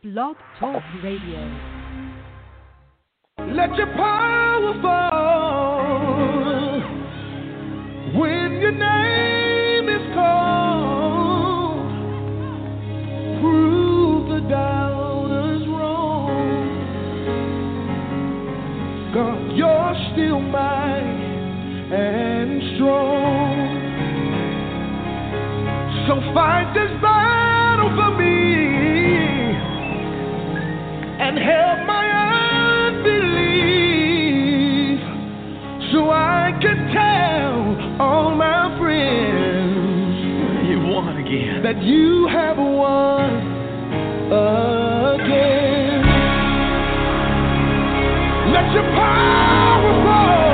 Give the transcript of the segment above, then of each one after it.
Blog Talk Radio. Let your power fall when your name is called. Prove the doubters wrong. God, you're still mighty and strong. So fight this battle for me and help my unbelief, so I can tell all my friends you won again, that you have won again. Let your power fall.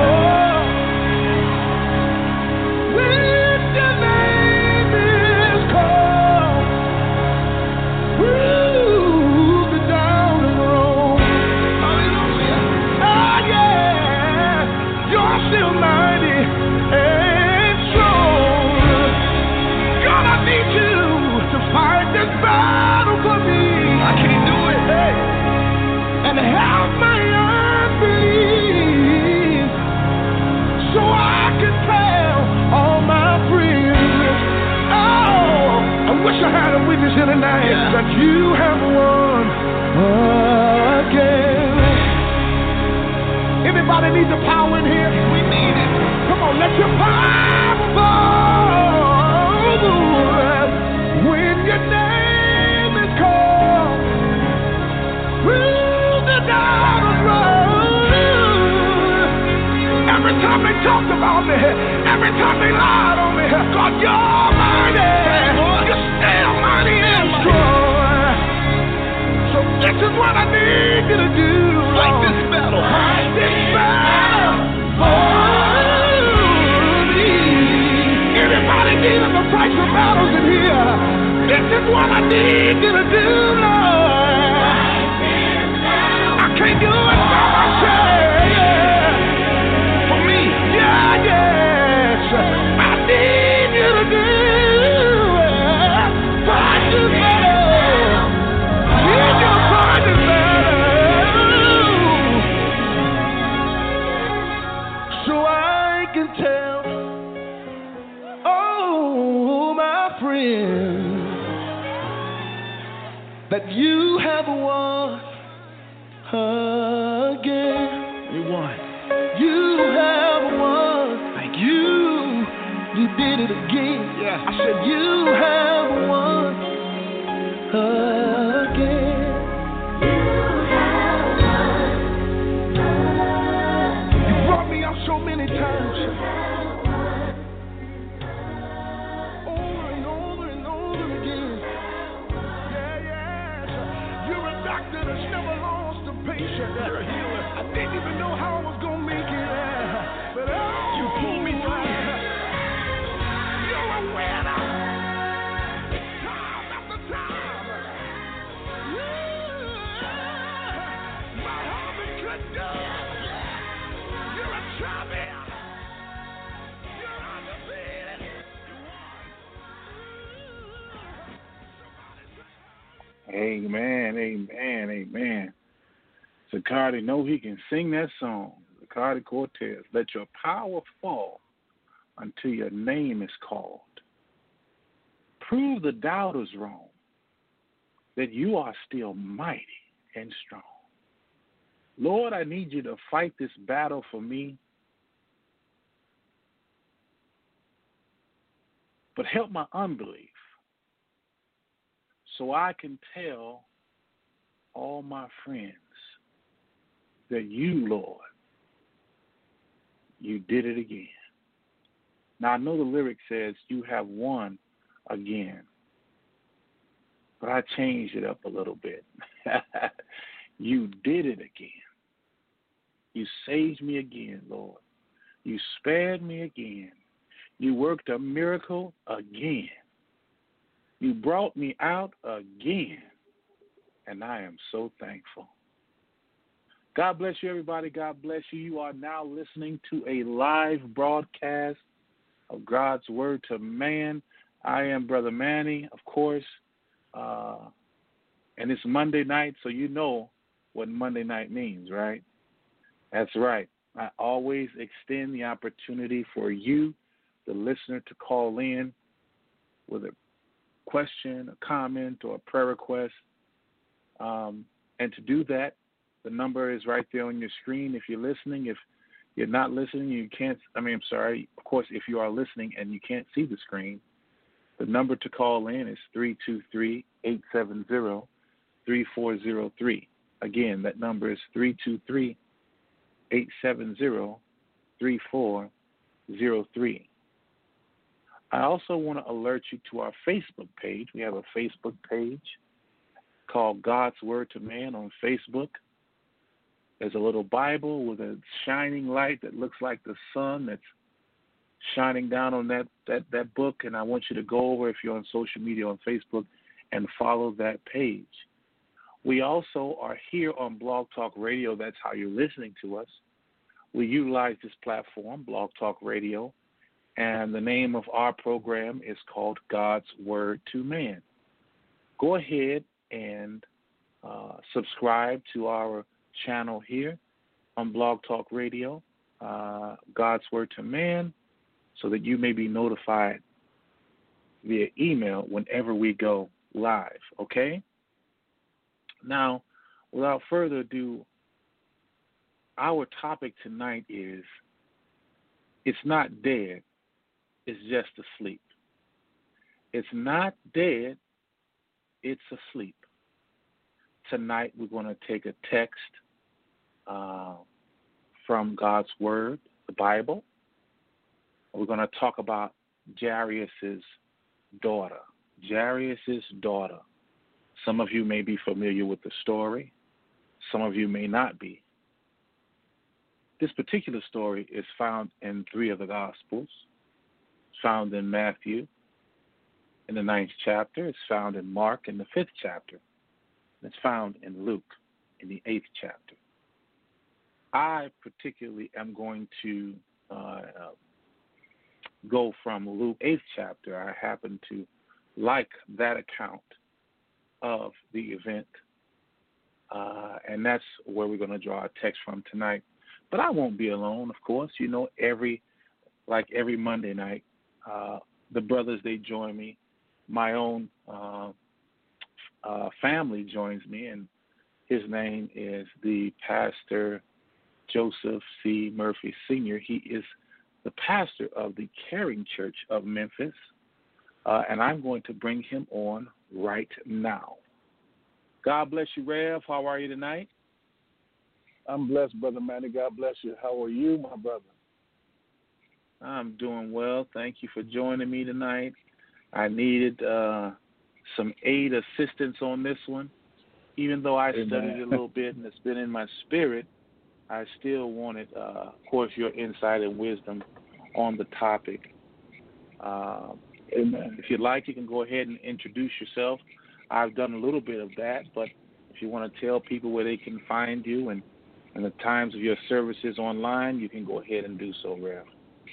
Here tonight, that you have won again. Anybody need the power in here? We need it. Come on, let your power fall when your name is called. Through the dark road. Every time they talked about me, every time they lied on me, God, you're mighty. You're still mighty and strong. So this is what I need you to do. Fight this battle. Fight this battle for me. Anybody needing the price of battles in here? This is what I need you to do, Lord. I can't do it by myself. For me, yes. I need you to do. That you have won again. You won. You have won. Thank you. You did it again. Yeah. I said you have won again. You have won. You brought me out so many times. You're a healer. I didn't even know how I was going to make it, but you pulled me through. You're a winner. Time after time. My heart could do it. You're a champion. You're undefeated. Amen, amen, amen. Zacardi know he can sing that song. Zacardi Cortez, let your power fall until your name is called. Prove the doubters wrong, that you are still mighty and strong. Lord, I need you to fight this battle for me, but help my unbelief so I can tell all my friends that you, Lord, you did it again. Now, I know the lyric says you have won again, but I changed it up a little bit. You did it again. You saved me again, Lord. You spared me again. You worked a miracle again. You brought me out again, and I am so thankful. God bless you, everybody. God bless you. You are now listening to a live broadcast of God's Word to Man. I am Brother Manny, of course, And it's Monday night, so you know what Monday night means, right? That's right. I always extend the opportunity for you, the listener, to call in with a question, a comment, or a prayer request. And to do that, the number is right there on your screen. If you're listening, if you're not listening, you can't, of course, if you are listening and you can't see the screen, the number to call in is 323-870-3403. Again, that number is 323-870-3403. I also want to alert you to our Facebook page. We have a Facebook page called God's Word to Man on Facebook. There's a little Bible with a shining light that looks like the sun that's shining down on that book, and I want you to go over, if you're on social media on Facebook, and follow that page. We also are here on Blog Talk Radio. That's how you're listening to us. We utilize this platform, Blog Talk Radio, and the name of our program is called God's Word to Man. Go ahead and subscribe to our channel here on Blog Talk Radio, God's Word to Man, so that you may be notified via email whenever we go live, okay? Now, without further ado, our topic tonight is, it's not dead, it's just asleep. It's not dead, it's asleep. Tonight we're going to take a text from God's Word, the Bible. We're going to talk about Jairus' daughter. Jairus' daughter. Some of you may be familiar with the story. Some of you may not be. This particular story is found in 3 of the Gospels. It's found in Matthew in the 9th chapter. It's found in Mark in the 5th chapter. And it's found in Luke in the 8th chapter. I particularly am going to go from Luke 8th chapter. I happen to like that account of the event, and that's where we're going to draw a text from tonight. But I won't be alone, of course. You know, every Monday night, the brothers, they join me. My own family joins me, and his name is the Pastor Joseph C. Murphy Sr. He is the pastor of the Caring Church of Memphis, and I'm going to bring him on right now. God bless you, Rev. How are you tonight? I'm blessed, Brother Manny. God bless you. How are you, my brother? I'm doing well. Thank you for joining me tonight. I needed some aid assistance on this one. Even though I studied a little bit and it's been in my spirit, I still wanted, of course, your insight and wisdom on the topic. Amen. If you'd like, you can go ahead and introduce yourself. I've done a little bit of that, but if you want to tell people where they can find you and the times of your services online, you can go ahead and do so, Rev.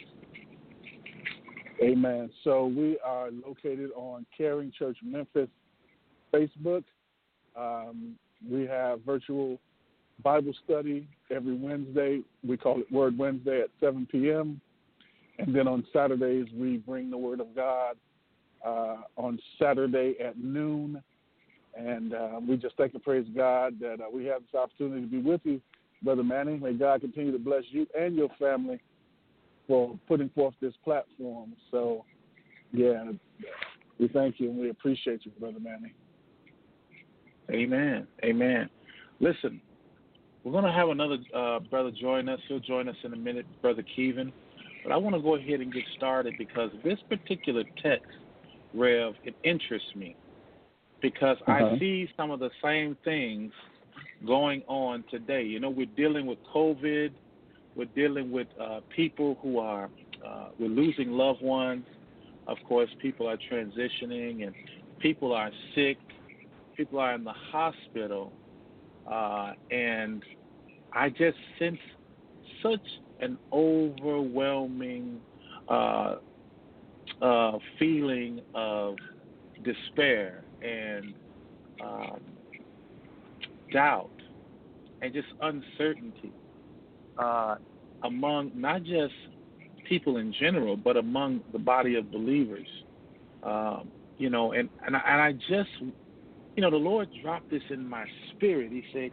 Amen. So we are located on Caring Church Memphis Facebook. We have virtual Bible study every Wednesday. We call it Word Wednesday at 7 p.m. And then on Saturdays, we bring the Word of God on Saturday at noon. And we just thank and praise God that we have this opportunity to be with you, Brother Manny. May God continue to bless you and your family for putting forth this platform. So, yeah, we thank you and we appreciate you, Brother Manny. Amen. Amen. Listen, we're going to have another brother join us. He'll join us in a minute, Brother Kevin. But I want to go ahead and get started because this particular text, Rev, it interests me because I see some of the same things going on today. You know, we're dealing with COVID. We're dealing with people who are, we're losing loved ones. Of course, people are transitioning and people are sick. People are in the hospital. And I just sense such an overwhelming feeling of despair and doubt and just uncertainty among not just people in general, but among the body of believers. And I just, the Lord dropped this in my spirit. He said,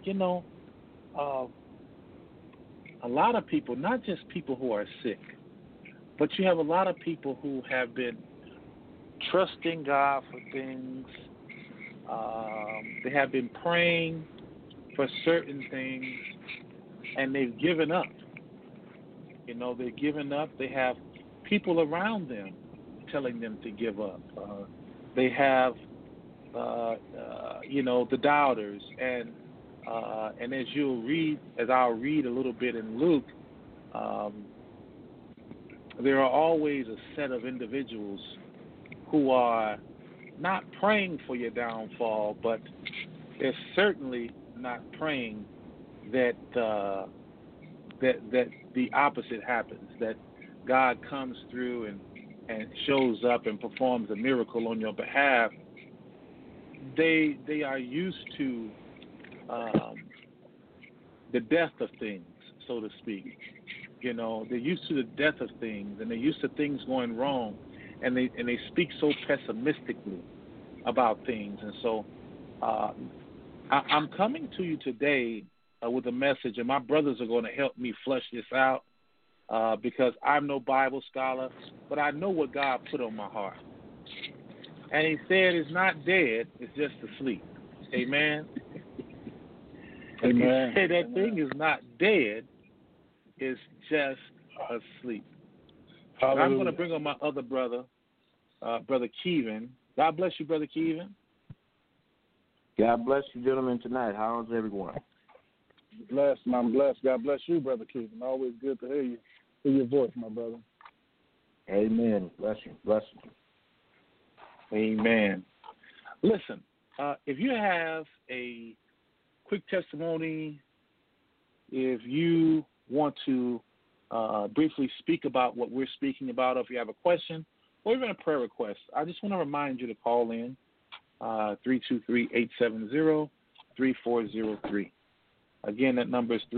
a lot of people, not just people who are sick, but you have a lot of people who have been trusting God for things. They have been praying for certain things, and they've given up. They've given up. They have people around them telling them to give up. They have, the doubters, and as I'll read a little bit in Luke, there are always a set of individuals who are not praying for your downfall, but they're certainly not praying that the opposite happens, that God comes through and shows up and performs a miracle on your behalf. They are used to the death of things, so to speak. They're used to the death of things, and they're used to things going wrong, and they speak so pessimistically about things. And so I'm coming to you today with a message, and my brothers are going to help me flesh this out because I'm no Bible scholar, but I know what God put on my heart. And he said it's not dead, it's just asleep. Amen? Amen. He said that thing is not dead, it's just asleep. And I'm going to bring on my other brother, Brother Kevin. God bless you, Brother Kevin. God bless you, gentlemen, tonight. How's everyone? Blessed, I'm blessed. God bless you, Brother Kevin. Always good to hear your voice, my brother. Amen. Bless you. Bless you. Amen. Listen, if you have a quick testimony, if you want to briefly speak about what we're speaking about, or if you have a question or even a prayer request, I just want to remind you to call in 323-870-3403. Again, that number is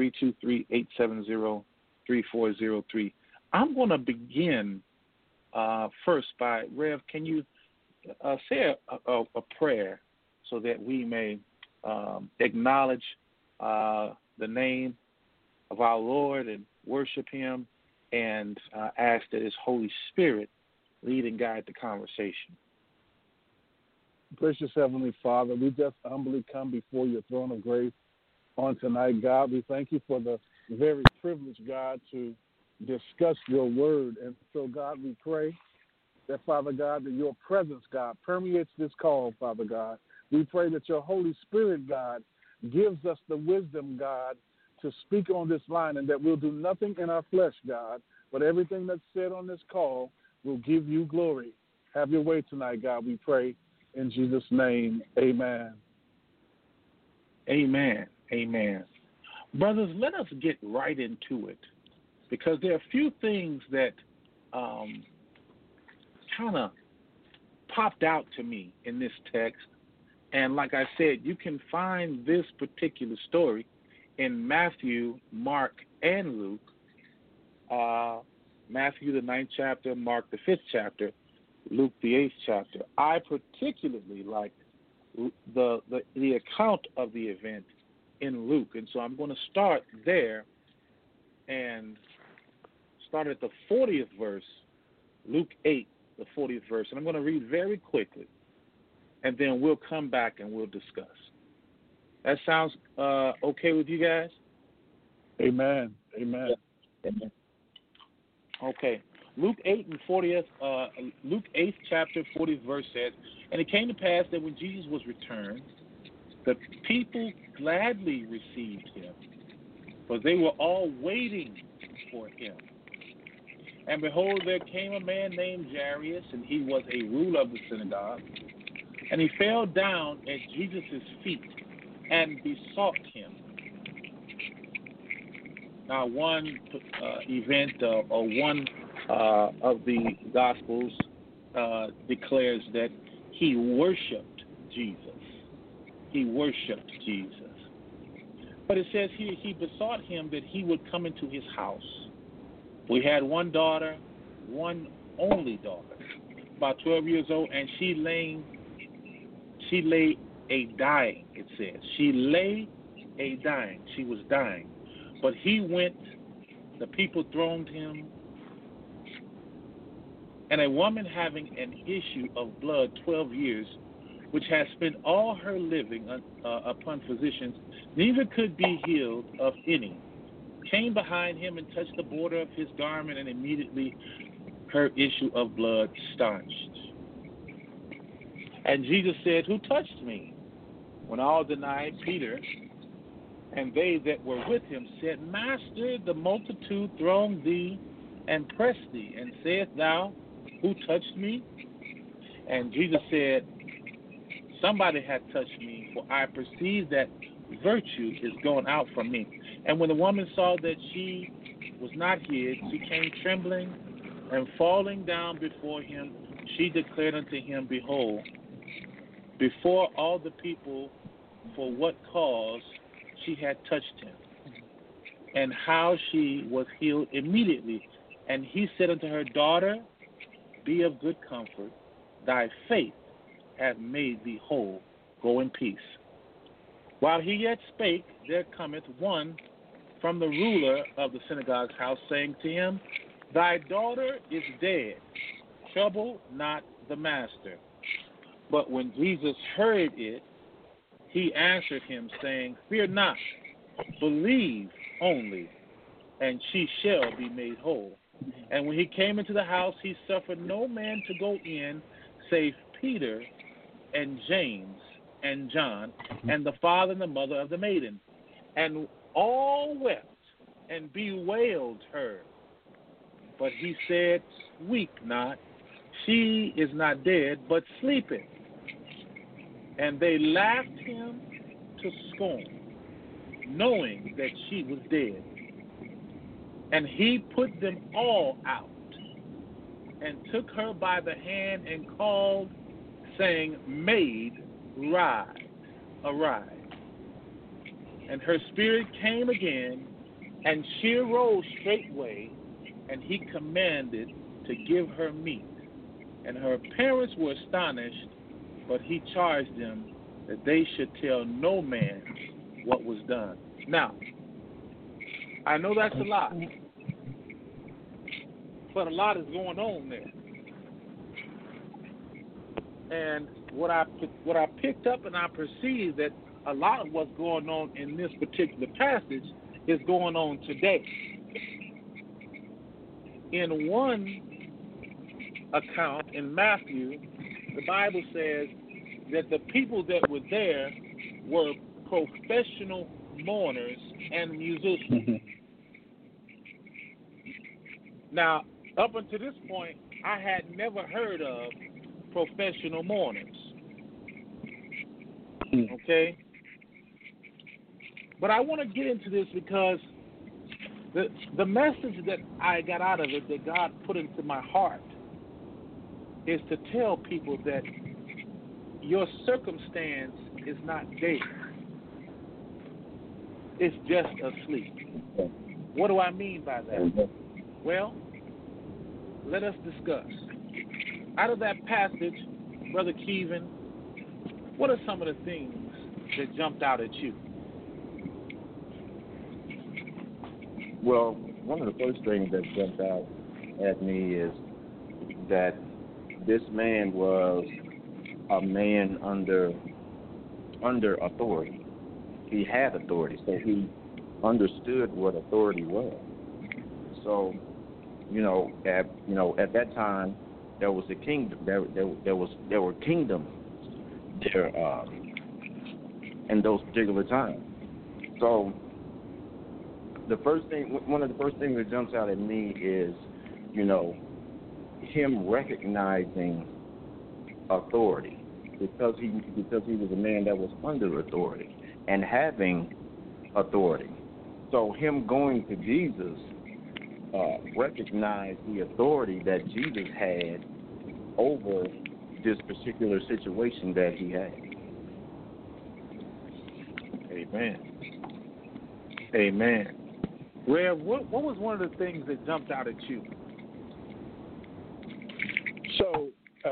323-870-3403. I'm going to begin first by, Rev, can you say a prayer so that we may acknowledge the name of our Lord and worship him and ask that his Holy Spirit lead and guide the conversation. Gracious Heavenly Father, we just humbly come before your throne of grace on tonight, God. We thank you for the very privilege, God, to discuss your word. And so, God, we pray that, Father God, that your presence, God, permeates this call, Father God. We pray that your Holy Spirit, God, gives us the wisdom, God, to speak on this line, and that we'll do nothing in our flesh, God, but everything that's said on this call will give you glory. Have your way tonight, God, we pray. In Jesus' name, amen. Amen. Amen. Brothers, let us get right into it, because there are a few things that kind of popped out to me in this text. And like I said, you can find this particular story in Matthew, Mark, and Luke. Matthew, the 9th chapter, Mark, the 5th chapter, Luke, the 8th chapter. I particularly like the account of the event in Luke. And so I'm going to start there and start at the 40th verse, Luke 8, the 40th verse. And I'm going to read very quickly, and then we'll come back and we'll discuss. That sounds okay with you guys? Amen. Amen. Amen. Okay. Luke 8 and 40th, Luke 8th chapter, 40th verse says, "And it came to pass that when Jesus was returned, the people gladly received him, for they were all waiting for him. And behold, there came a man named Jairus, and he was a ruler of the synagogue. And he fell down at Jesus' feet and besought him." Now, one event or one of the Gospels declares that he worshiped Jesus. He worshiped Jesus. But it says here he besought him that he would come into his house. We had one daughter, one only daughter, about 12 years old, and she lay a dying, it says. She lay a dying. She was dying. But he went, the people thronged him, and a woman having an issue of blood 12 years, which has spent all her living upon physicians, neither could be healed of any, came behind him and touched the border of his garment, and immediately her issue of blood staunched. And Jesus said, who touched me? When all denied, Peter and they that were with him said, Master, the multitude throng thee and press thee, and sayest thou, who touched me? And Jesus said, somebody had touched me, for I perceive that virtue is gone out from me. And when the woman saw that she was not hid, she came trembling, and falling down before him, she declared unto him, behold, before all the people, for what cause she had touched him, and how she was healed immediately. And he said unto her, daughter, be of good comfort, thy faith hath made thee whole. Go in peace. While he yet spake, there cometh one from the ruler of the synagogue's house, saying to him, thy daughter is dead. Trouble not the master. But when Jesus heard it, he answered him, saying, fear not, believe only, and she shall be made whole. And when he came into the house, he suffered no man to go in, save Peter and James and John, and the father and the mother of the maiden. And all wept and bewailed her. But he said, weep not, she is not dead, but sleepeth. And they laughed him to scorn, knowing that she was dead. And he put them all out, and took her by the hand, and called, saying, Maid, arise. And her spirit came again, and she arose straightway, and he commanded to give her meat. And her parents were astonished, but he charged them that they should tell no man what was done. Now, I know that's a lot, but a lot is going on there. And what I picked up and I perceived that a lot of what's going on in this particular passage is going on today. In one account in Matthew, the Bible says that the people that were there were professional mourners and musicians. Now, up until this point, I had never heard of professional mourners. Okay? But I want to get into this because the message that I got out of it, that God put into my heart, is to tell people that your circumstance is not dead. It's just asleep. What do I mean by that? Well, let us discuss. Out of that passage, Brother Kevin, what are some of the things that jumped out at you? Well, one of the first things that jumped out at me is that this man was a man under authority. He had authority, so he understood what authority was. So, at that time, there was a kingdom. There were kingdoms there in those particular times. So, one of the first things that jumps out at me is, him recognizing authority, because he was a man that was under authority and having authority. So him going to Jesus recognized the authority that Jesus had over this particular situation that he had. Amen. Amen. Rev, what was one of the things that jumped out at you? So,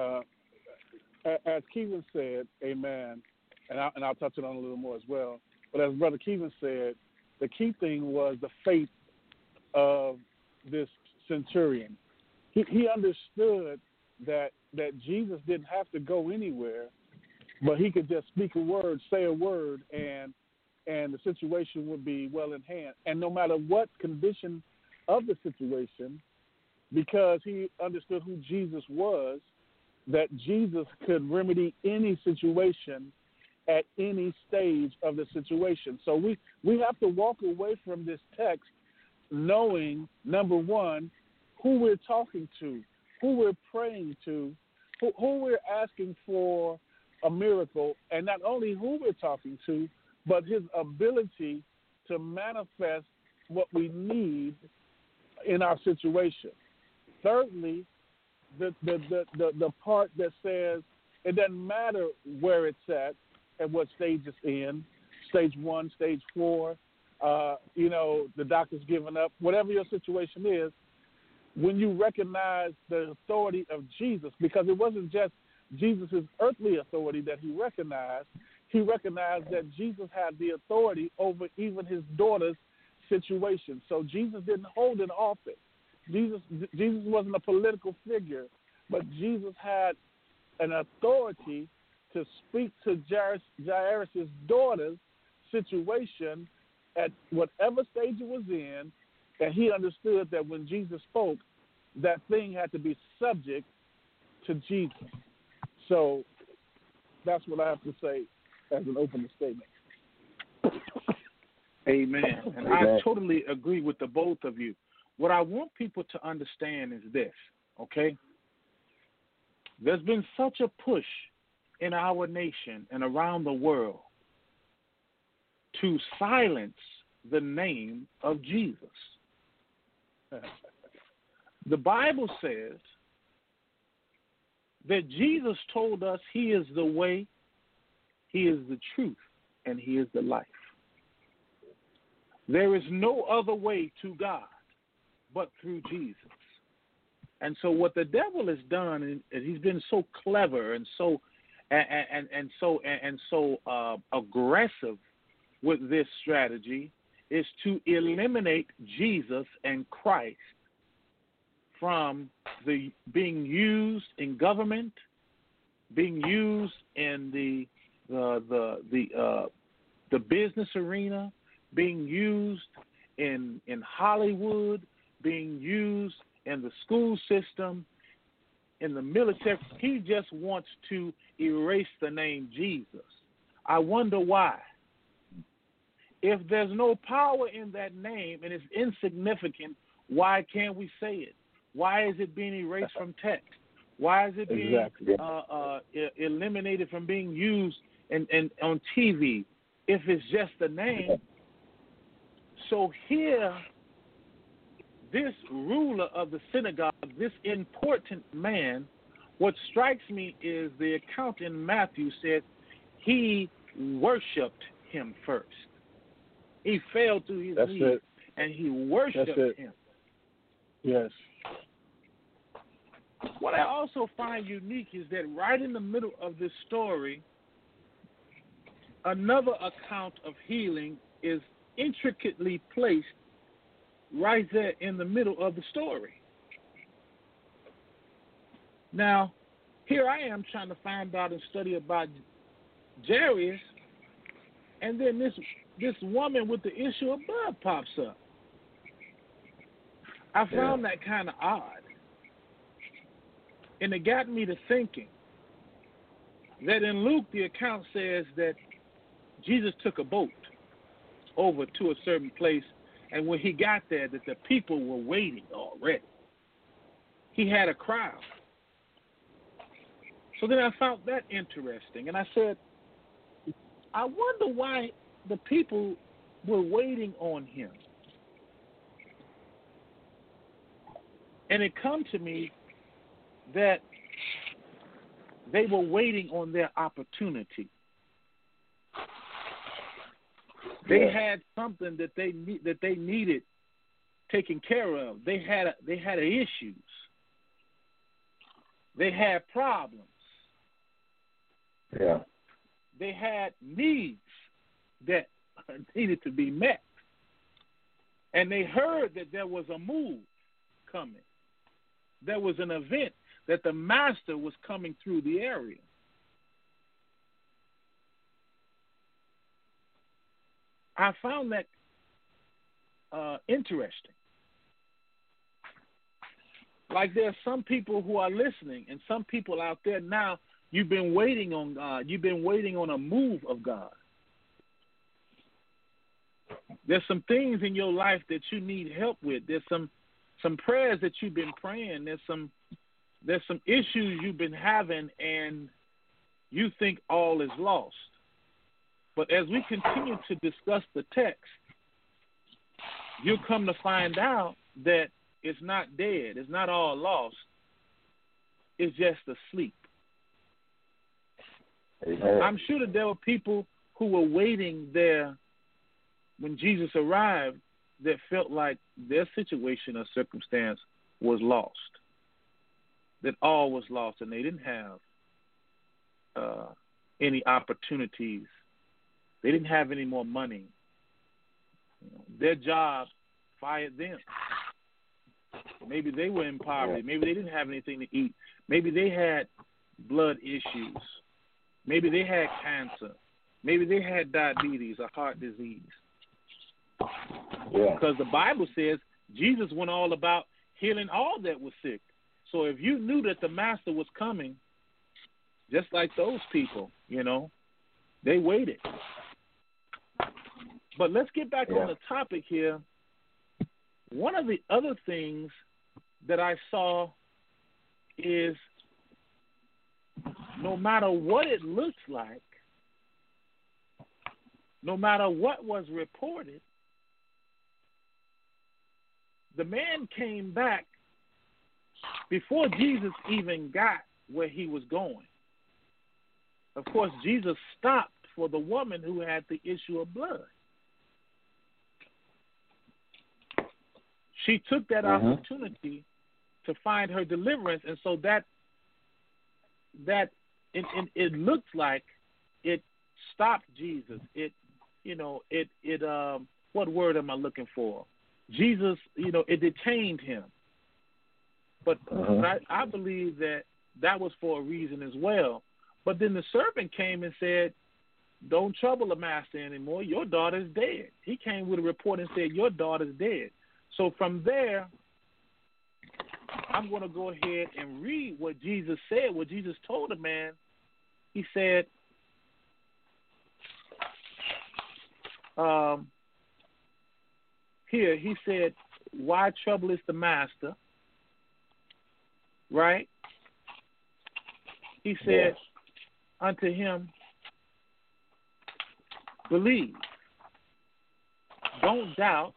as Kevin said, amen, and I'll touch it on a little more as well. But as Brother Kevin said, the key thing was the faith of this centurion. He understood that Jesus didn't have to go anywhere, but he could just speak a word, say a word, and the situation would be well in hand. And no matter what condition of the situation, because he understood who Jesus was, that Jesus could remedy any situation at any stage of the situation. So we have to walk away from this text knowing, number one, who we're talking to, who we're praying to, who we're asking for a miracle, and not only who we're talking to, but his ability to manifest what we need in our situation. Thirdly, the part that says it doesn't matter where it's at what stage it's in, stage 1, stage 4, the doctor's giving up, whatever your situation is, when you recognize the authority of Jesus, because it wasn't just Jesus' earthly authority that he recognized that Jesus had the authority over even his daughter's situation. So Jesus didn't hold an office. Jesus wasn't a political figure, but Jesus had an authority to speak to Jairus' daughter's situation at whatever stage it was in, and he understood that when Jesus spoke, that thing had to be subject to Jesus. So that's what I have to say as an opening statement. Amen. And I totally agree with the both of you. What I want people to understand is this, okay? There's been such a push in our nation and around the world to silence the name of Jesus. The Bible says that Jesus told us he is the way, he is the truth, and he is the life. There is no other way to God but through Jesus. And so what the devil has done, and he's been so clever and so aggressive with this strategy, is to eliminate Jesus and Christ from the being used in government, being used in the business arena, being used in Hollywood, being used in the school system, in the military. He just wants to erase the name Jesus. I wonder why. If there's no power in that name and it's insignificant, why can't we say it? Why is it being erased from text? Why is it being eliminated from being used and on TV if it's just a name? So here, this ruler of the synagogue, this important man, what strikes me is the account in Matthew said he worshipped him first. He fell to his knees and he worshipped him. Yes. What I also find unique is that right in the middle of this story, another account of healing is intricately placed right there in the middle of the story. Now, here I am trying to find out and study about Jairus, and then this woman with the issue of blood pops up. I found that kind of odd. And it got me to thinking that in Luke, the account says that Jesus took a boat over to a certain place, and when he got there, that the people were waiting already. He had a crowd. So then I found that interesting, and I said, I wonder why the people were waiting on him. And it come to me that they were waiting on their opportunity. They had something that they needed taken care of. They had issues. They had problems. Yeah. They had needs that needed to be met. And they heard that there was a move coming. There was an event that the master was coming through the area. I found that interesting. Like there are some people who are listening and some people out there now, you've been waiting on God. You've been waiting on a move of God. There's some things in your life that you need help with. There's some prayers that you've been praying. There's some issues you've been having, and you think all is lost. But as we continue to discuss the text, you'll come to find out that it's not dead. It's not all lost. It's just asleep. Amen. I'm sure that there were people who were waiting there when Jesus arrived that felt like their situation or circumstance was lost, that all was lost, and they didn't have any opportunities. They didn't have any more money. Their job fired them. Maybe they were in poverty. Maybe they didn't have anything to eat. Maybe they had blood issues. Maybe they had cancer. Maybe they had diabetes or heart disease. Yeah. Because the Bible says Jesus went all about healing all that was sick. So if you knew that the master was coming, just like those people, they waited. But let's get back on the topic here. One of the other things that I saw is no matter what it looks like, no matter what was reported, the man came back before Jesus even got where he was going. Of course, Jesus stopped for the woman who had the issue of blood. She took that opportunity to find her deliverance, and so that it looked like it stopped Jesus. What word am I looking for? Jesus, it detained him. But I believe that was for a reason as well. But then the servant came and said, "Don't trouble the master anymore. Your daughter's dead." He came with a report and said, "Your daughter's dead." So from there, I'm going to go ahead and read what Jesus said, what Jesus told the man. He said, he said, "Why trouble the master?" Right? He said unto him, "Believe. Don't doubt."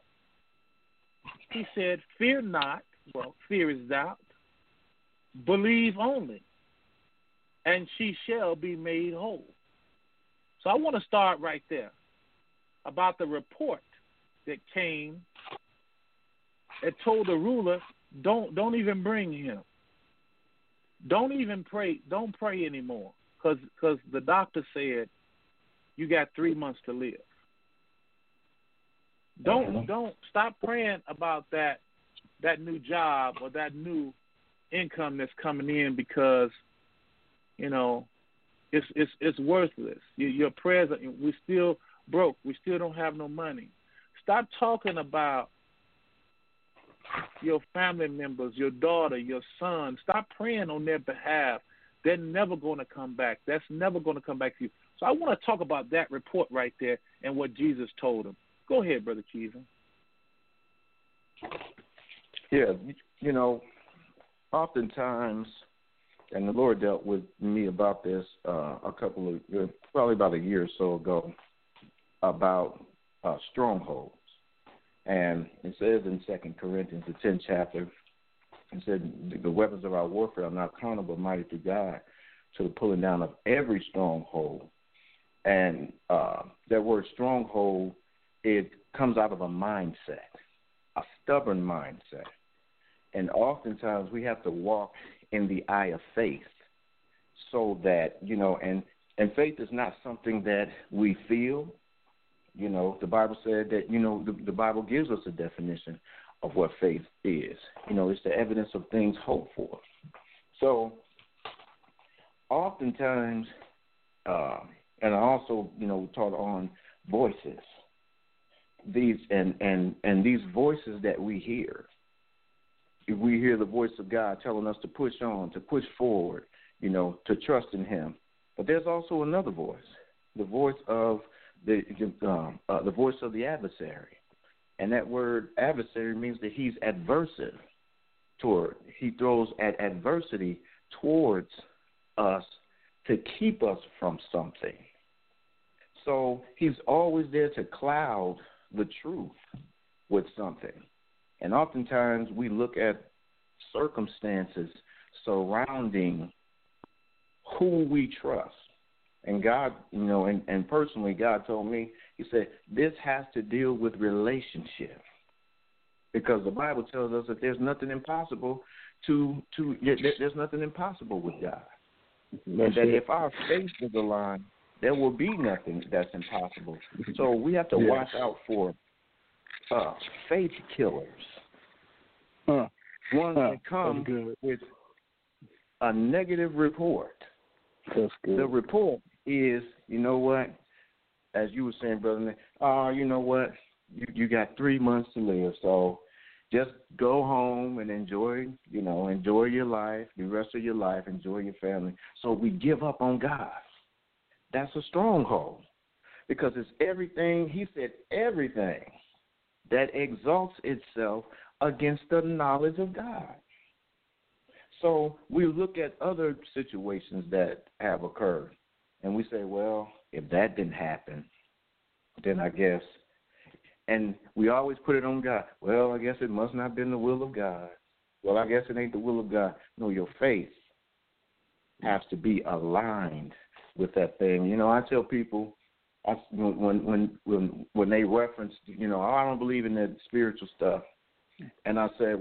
He said, "Fear not." Well, fear is doubt. "Believe only, and she shall be made whole." So I want to start right there about the report that came that told the ruler, don't even bring him. Don't even pray. Don't pray anymore, because the doctor said you got 3 months to live. Don't stop praying about that new job or that new income that's coming in, because it's worthless. Your prayers we still broke. We still don't have no money. Stop talking about your family members, your daughter, your son. Stop praying on their behalf. They're never going to come back. That's never going to come back to you. So I want to talk about that report right there and what Jesus told him. Go ahead, Brother Cheever. Yeah, oftentimes, and the Lord dealt with me about this probably about a year or so ago, about strongholds. And it says in 2 Corinthians, the 10th chapter, it said, "The weapons of our warfare are not carnal, but mighty through God, to the pulling down of every stronghold, And that word stronghold, it comes out of a mindset, a stubborn mindset. And oftentimes we have to walk in the eye of faith so that, and faith is not something that we feel. The Bible said that, the Bible gives us a definition of what faith is. It's the evidence of things hoped for. So oftentimes, and I also, taught on voices. These and these voices that we hear. If we hear the voice of God telling us to push on, to push forward, to trust in Him. But there's also another voice, the voice of the voice of the adversary, and that word adversary means that he's adversive toward. He throws adversity towards us to keep us from something. So he's always there to cloud the truth with something. And oftentimes we look at circumstances surrounding who we trust. And God, and personally, God told me, He said, this has to deal with relationship. Because the Bible tells us that there's nothing impossible there's nothing impossible with God. And that if our faith is aligned, there will be nothing that's impossible. So we have to watch out for faith killers. Ones that come with a negative report. That's good. The report is, as you were saying, brother, you know what, you got 3 months to live, so just go home and enjoy your life, the rest of your life, enjoy your family. So we give up on God. That's a stronghold because it's everything, He said, everything that exalts itself against the knowledge of God. So we look at other situations that have occurred, and we say, well, if that didn't happen, then I guess, and we always put it on God. Well, I guess it must not have been the will of God. Well, I guess it ain't the will of God. No, your faith has to be aligned with that thing. I tell people, when they reference, I don't believe in that spiritual stuff, and I said,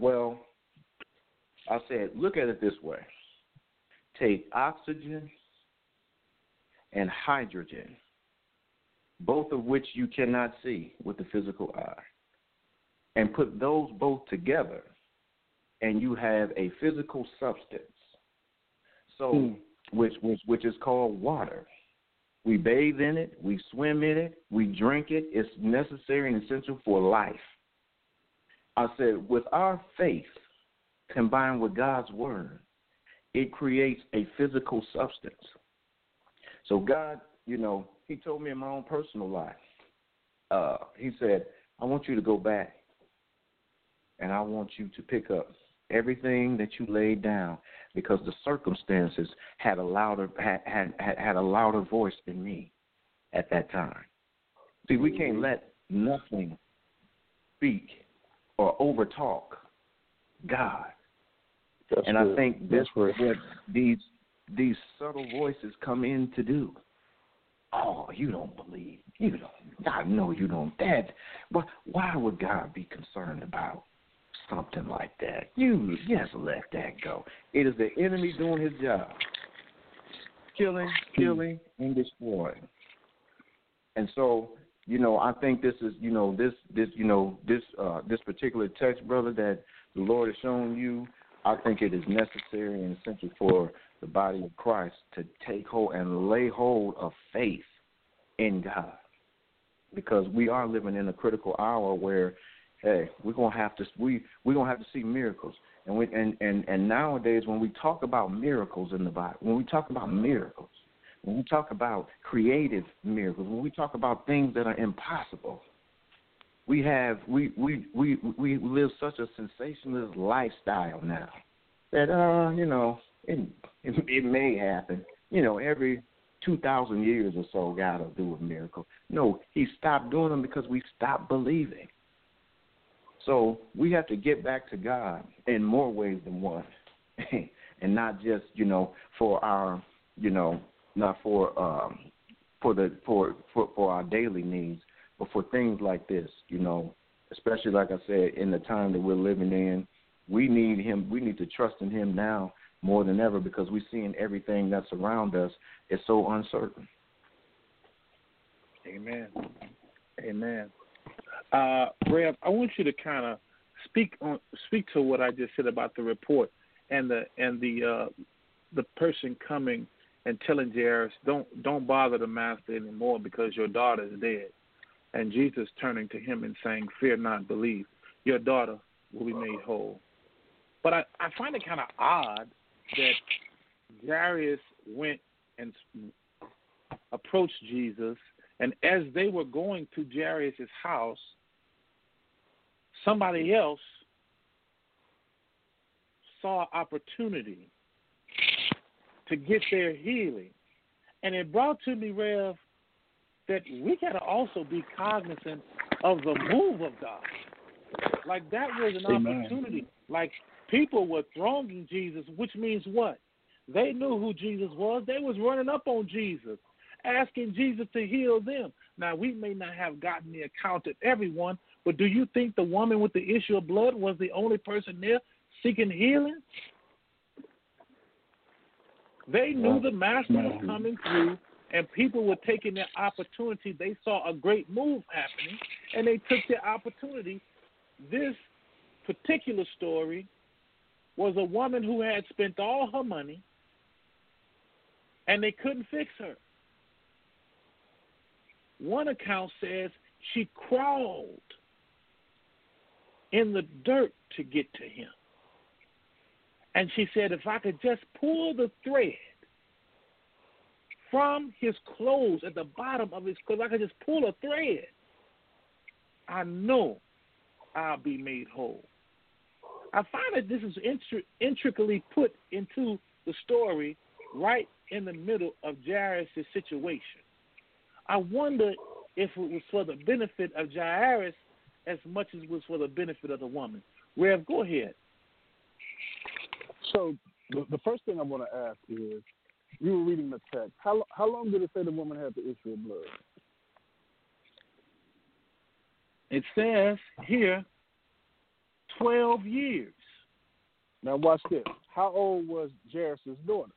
look at it this way. Take oxygen and hydrogen, both of which you cannot see with the physical eye, and put those both together, and you have a physical substance. So, which is called water. We bathe in it, we swim in it, we drink it. It's necessary and essential for life. I said, with our faith combined with God's word, it creates a physical substance. So God, He told me in my own personal life, He said, I want you to go back and I want you to pick up everything that you laid down because the circumstances had a louder voice than me at that time. See, we can't let nothing speak or overtalk God. That's and good. I think this is what these subtle voices come in to do. Oh, you don't believe. You don't. I know you don't. That. But why would God be concerned about something like that? You just let that go. It is the enemy doing his job, killing, and destroying. And so, I think this is, this particular text, brother, that the Lord has shown you. I think it is necessary and essential for the body of Christ to take hold and lay hold of faith in God, because we are living in a critical hour where, hey, we're gonna have to see miracles, and nowadays when we talk about miracles in the Bible, when we talk about miracles, when we talk about creative miracles, when we talk about things that are impossible, we live such a sensationalist lifestyle now that it may happen. Every 2,000 years or so, God will do a miracle. No, He stopped doing them because we stopped believing. So we have to get back to God in more ways than one, and not just for our not for for our daily needs, but for things like this, especially like I said, in the time that we're living in, we need him. We need to trust in him now more than ever because we're seeing everything that's around us is so uncertain. Amen. Amen. Rev, I want you to kind of speak to what I just said about the report and the person coming and telling Jairus, don't bother the master anymore because your daughter is dead. And Jesus turning to him and saying, fear not, believe. Your daughter will be made whole. But I find it kind of odd that Jairus went and approached Jesus, and as they were going to Jairus' house, somebody else saw opportunity to get their healing. And it brought to me, Rev, that we got to also be cognizant of the move of God. Like that was an opportunity. Like people were thronging Jesus, which means what? They knew who Jesus was. They was running up on Jesus, asking Jesus to heal them. Now, we may not have gotten the account of everyone, but do you think the woman with the issue of blood was the only person there seeking healing? They knew the master was coming through, and people were taking their opportunity. They saw a great move happening, and they took their opportunity. This particular story was a woman who had spent all her money, and they couldn't fix her. One account says she crawled in the dirt to get to him. And she said, if I could just pull the thread from his clothes at the bottom of his clothes, I could just pull a thread, I know I'll be made whole. I find that this is intricately put into the story right in the middle of Jairus' situation. I wonder if it was for the benefit of Jairus as much as it was for the benefit of the woman. Rev, go ahead. So the first thing I want to ask is, you were reading the text. How long did it say the woman had the issue of blood? It says here, 12 years. Now watch this. How old was Jairus' daughter?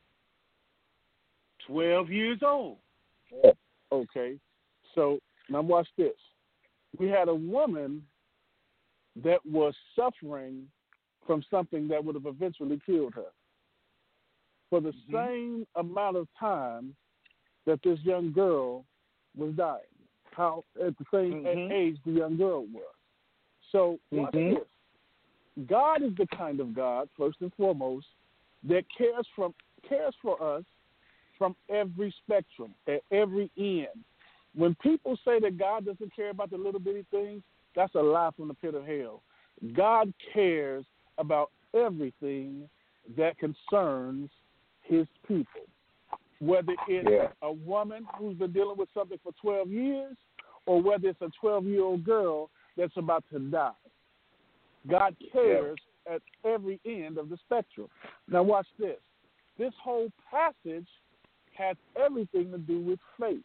12 years old. Okay. So now watch this. We had a woman that was suffering from something that would have eventually killed her for the same amount of time that this young girl was dying. How at the same age the young girl was. So watch this. God is the kind of God, first and foremost, that cares for us from every spectrum, at every end. When people say that God doesn't care about the little bitty things, that's a lie from the pit of hell. God cares about everything that concerns his people. Whether it's a woman who's been dealing with something for 12 years or whether it's a 12-year-old girl that's about to die. God cares at every end of the spectrum. Now watch this. This whole passage has everything to do with faith.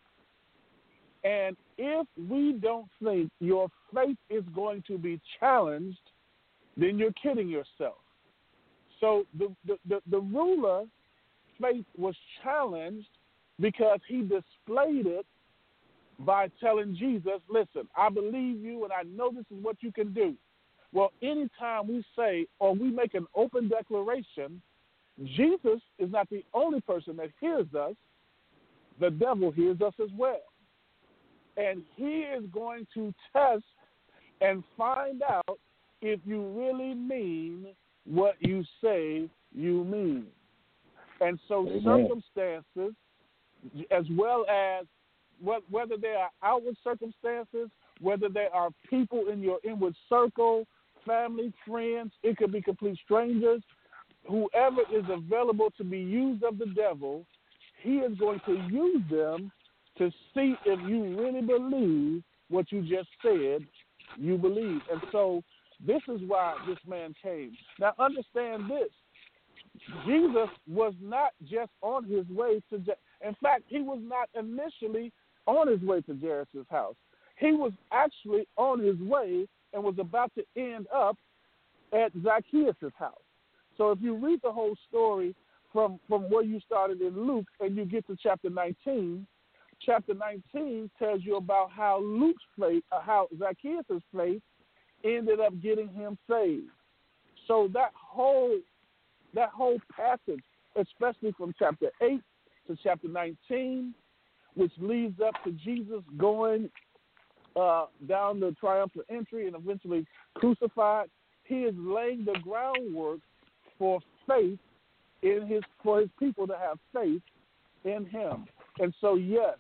And if we don't think your faith is going to be challenged, then you're kidding yourself. So the ruler, faith was challenged because he displayed it by telling Jesus, listen, I believe you and I know this is what you can do. Well, anytime we say or we make an open declaration, Jesus is not the only person that hears us. The devil hears us as well. And he is going to test and find out if you really mean what you say you mean. And so circumstances, as well as whether they are outward circumstances, whether they are people in your inward circle, family, friends, it could be complete strangers, whoever is available to be used of the devil, he is going to use them to see if you really believe what you just said you believe. And so this is why this man came. Now understand this. Jesus was not just on his way to In fact, he was not initially on his way to Jairus' house. He was actually on his way and was about to end up at Zacchaeus' house. So if you read the whole story from where you started in Luke and you get to chapter 19 tells you about how Luke's faith, how Zacchaeus' faith ended up getting him saved. So that whole passage, especially from chapter 8 to chapter 19, which leads up to Jesus going down the triumphal entry and eventually crucified, he is laying the groundwork for faith for his people to have faith in him. And so, yes,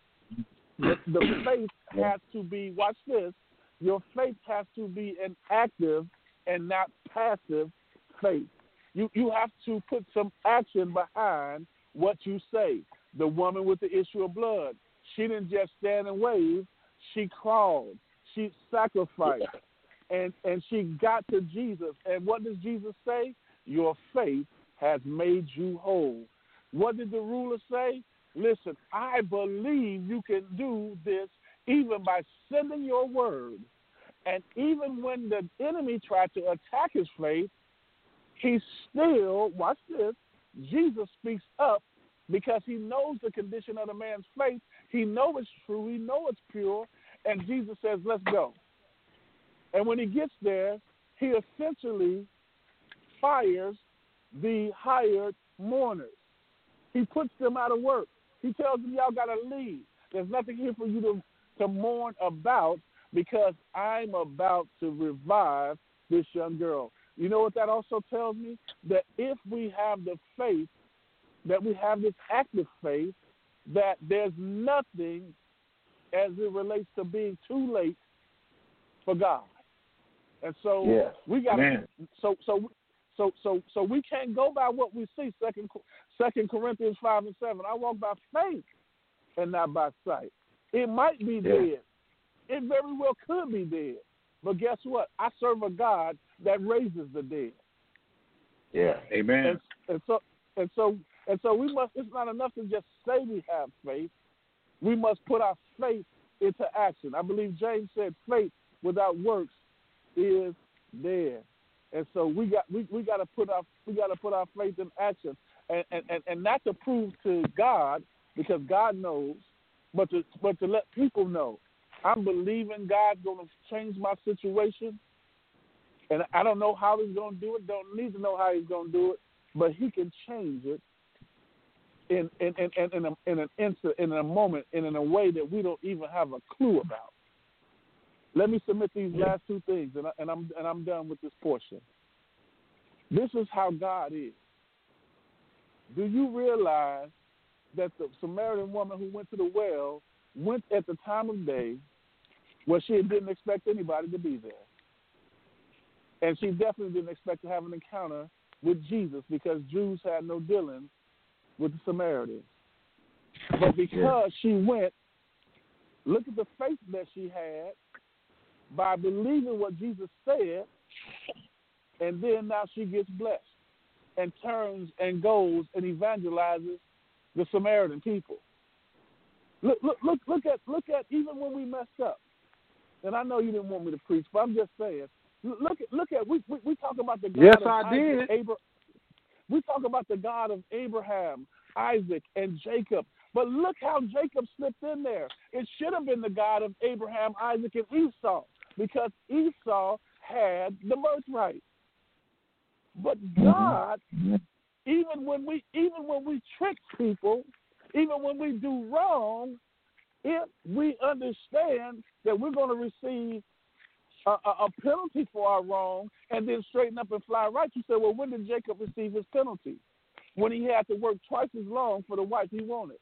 the faith has to be, watch this, your faith has to be an active and not passive faith. You have to put some action behind what you say. The woman with the issue of blood, she didn't just stand and wave, she crawled, she sacrificed, and she got to Jesus. And what does Jesus say? Your faith has made you whole. What did the ruler say? Listen, I believe you can do this even by sending your word. And even when the enemy tried to attack his faith, he still, watch this, Jesus speaks up because he knows the condition of the man's faith. He knows it's true. He knows it's pure. And Jesus says, let's go. And when he gets there, he essentially fires the hired mourners. He puts them out of work. He tells them, y'all got to leave. There's nothing here for you to mourn about because I'm about to revive this young girl. You know what that also tells me? That if we have the faith, that we have this active faith, that there's nothing as it relates to being too late for God. And so we got so we can't go by what we see. Second Corinthians 5:7. I walk by faith and not by sight. It might be dead. It very well could be dead. But guess what? I serve a God that raises the dead. Yeah. Amen. And so we must. It's not enough to just say we have faith. We must put our faith into action. I believe James said, "Faith without works is dead." And so we got to put our faith in action, and not to prove to God, because God knows, but to let people know. I'm believing God's going to change my situation, and I don't know how He's going to do it. Don't need to know how He's going to do it, but He can change it in an instant, in a moment, and in a way that we don't even have a clue about. Let me submit these last two things, and I'm done with this portion. This is how God is. Do you realize that the Samaritan woman who went to the well went at the time of day where she didn't expect anybody to be there? And she definitely didn't expect to have an encounter with Jesus because Jews had no dealings with the Samaritans. But because she went, look at the faith that she had by believing what Jesus said, and then now she gets blessed and turns and goes and evangelizes the Samaritan people. Look at even when we messed up. And I know you didn't want me to preach, but I'm just saying. Look at we talk about the God yes, of I did. We talk about the God of Abraham, Isaac, and Jacob. But look how Jacob slipped in there. It should have been the God of Abraham, Isaac, and Esau, because Esau had the birthright. But God, even when we trick people, even when we do wrong, if we understand that we're going to receive a penalty for our wrong and then straighten up and fly right, you say, well, when did Jacob receive his penalty? When he had to work twice as long for the wife he wanted.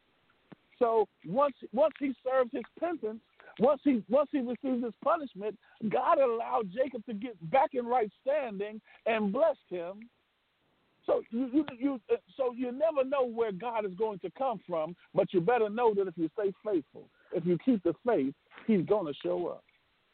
So once he served his penance, once he received his punishment, God allowed Jacob to get back in right standing and blessed him. So you never know where God is going to come from, but you better know that if you stay faithful, if you keep the faith, He's going to show up.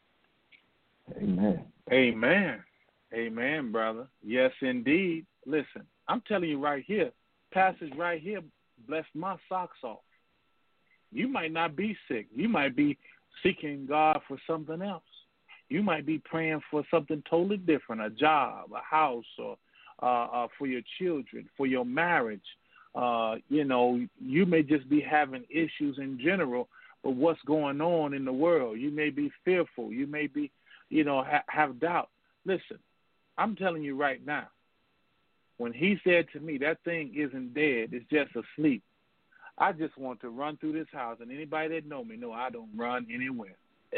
Amen. Amen. Amen, brother. Yes, indeed. Listen, I'm telling you right here, passage right here, blessed my socks off. You might not be sick. You might be seeking God for something else. You might be praying for something totally different, a job, a house, or for your children, for your marriage. You may just be having issues in general with what's going on in the world. You may be fearful. You may be, have doubt. Listen, I'm telling you right now, when he said to me, that thing isn't dead, it's just asleep, I just want to run through this house, and anybody that know me know I don't run anywhere.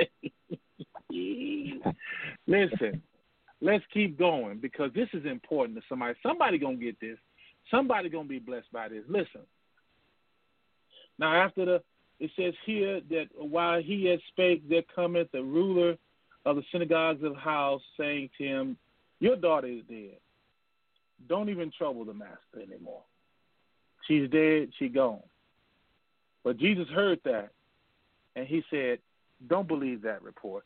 Listen, let's keep going because this is important to somebody. Somebody going to get this. Somebody going to be blessed by this. Listen. Now, it says here that while he had spake, there cometh the ruler of the synagogues of the house, saying to him, your daughter is dead. Don't even trouble the master anymore. She's dead. She gone. But Jesus heard that, and he said, don't believe that report.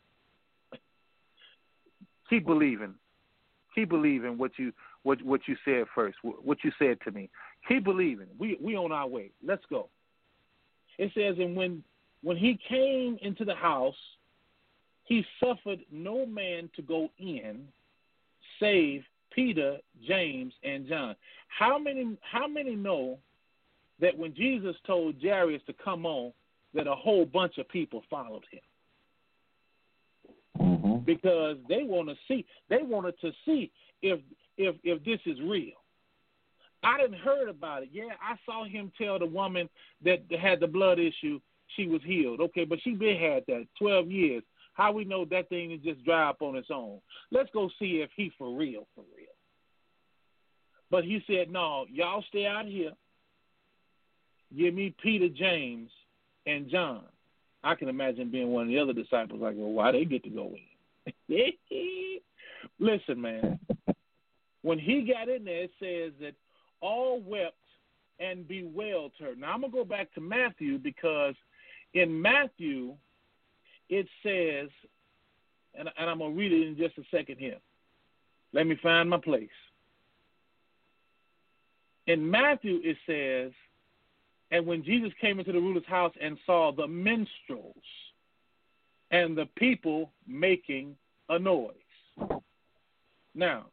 Keep believing. Keep believing what you said first, what you said to me. Keep believing. We on our way. Let's go. It says, and when he came into the house, he suffered no man to go in, save Peter, James, and John. How many know that when Jesus told Jairus to come on, that a whole bunch of people followed him? Mm-hmm. Because they wanted to see if this is real. I didn't heard about it. Yeah, I saw him tell the woman that had the blood issue she was healed. Okay, but she been had that 12 years. How we know that thing is just dry up on its own? Let's go see if he for real. But he said, no, y'all stay out here. Give me Peter, James, and John. I can imagine being one of the other disciples like, well, why they get to go in? Listen, man. When he got in there, it says that all wept and bewailed her. Now, I'm going to go back to Matthew because in Matthew, it says, and I'm going to read it in just a second here. Let me find my place. In Matthew, it says, and when Jesus came into the ruler's house and saw the minstrels and the people making a noise. Now,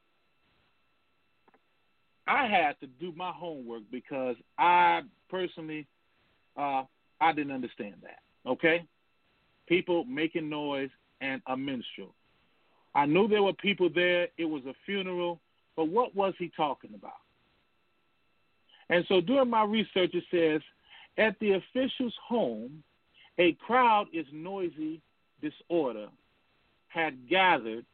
I had to do my homework because I personally, I didn't understand that, okay? People making noise and a minstrel. I knew there were people there. It was a funeral, but what was he talking about? And so during my research, it says, at the official's home, a crowd in noisy disorder had gathered,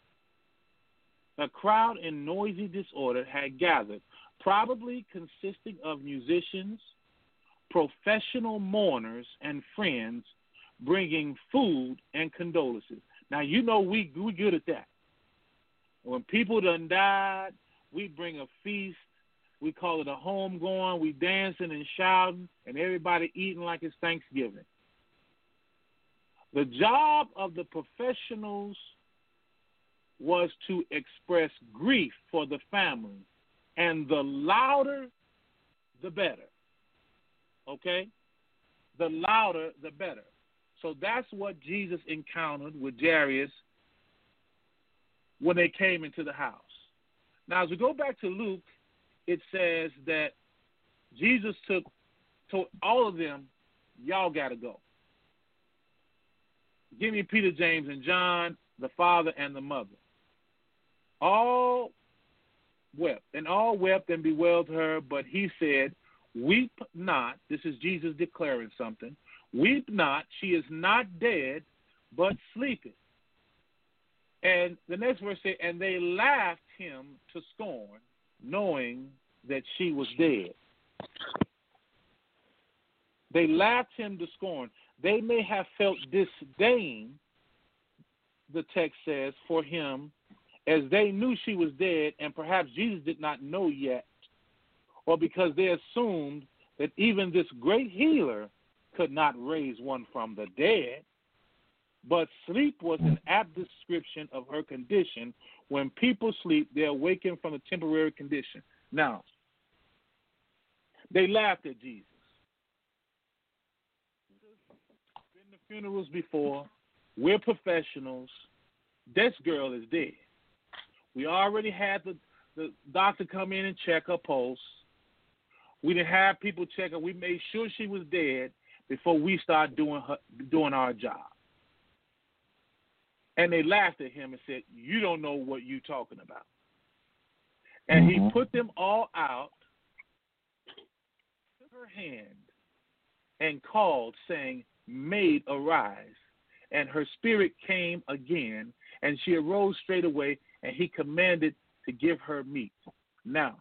probably consisting of musicians, professional mourners, and friends bringing food and condolences. Now, you know we good at that. When people done died, we bring a feast. We call it a homegoing. We dancing and shouting, and everybody eating like it's Thanksgiving. The job of the professionals was to express grief for the family, and the louder, the better. Okay? The louder, the better. So that's what Jesus encountered with Jairus when they came into the house. Now, as we go back to Luke, it says that Jesus told all of them, y'all got to go. Give me Peter, James, and John, the father and the mother. All wept and bewailed her, but he said, weep not. This is Jesus declaring something. Weep not, she is not dead, but sleepeth. And the next verse says, and they laughed him to scorn, knowing that she was dead. They laughed him to scorn. They may have felt disdain, the text says, for him, as they knew she was dead, and perhaps Jesus did not know yet, or because they assumed that even this great healer could not raise one from the dead. But sleep was an apt description of her condition. When people sleep, they awaken from a temporary condition. Now, They laughed at Jesus. Been to funerals before. We're professionals. This girl is dead. We already had the doctor come in and check her pulse. We didn't have people check her. We made sure she was dead before we started doing our job. And they laughed at him and said, "You don't know what you're talking about." And he put them all out, took her hand, and called, saying, "Maid, arise." And her spirit came again, and she arose straight away, and he commanded to give her meat. Now,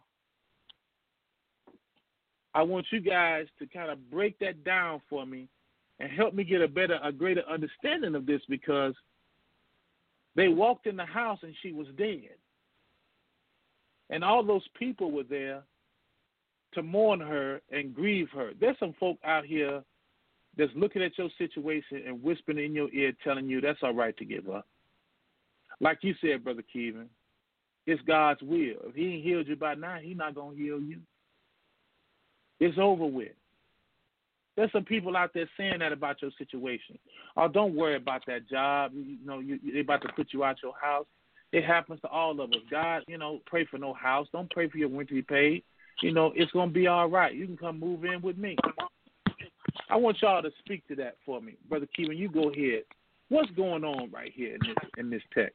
I want you guys to kind of break that down for me and help me get a greater understanding of this, because they walked in the house and she was dead. And all those people were there to mourn her and grieve her. There's some folk out here that's looking at your situation and whispering in your ear, telling you that's all right to give up. Like you said, Brother Kevin, it's God's will. If he ain't healed you by now, he's not going to heal you. It's over with. There's some people out there saying that about your situation. Oh, don't worry about that job. They're about to put you out your house. It happens to all of us. God, pray for no house. Don't pray for your rent to be paid. It's going to be all right. You can come move in with me. I want y'all to speak to that for me. Brother Kevin, you go ahead. What's going on right here in this text?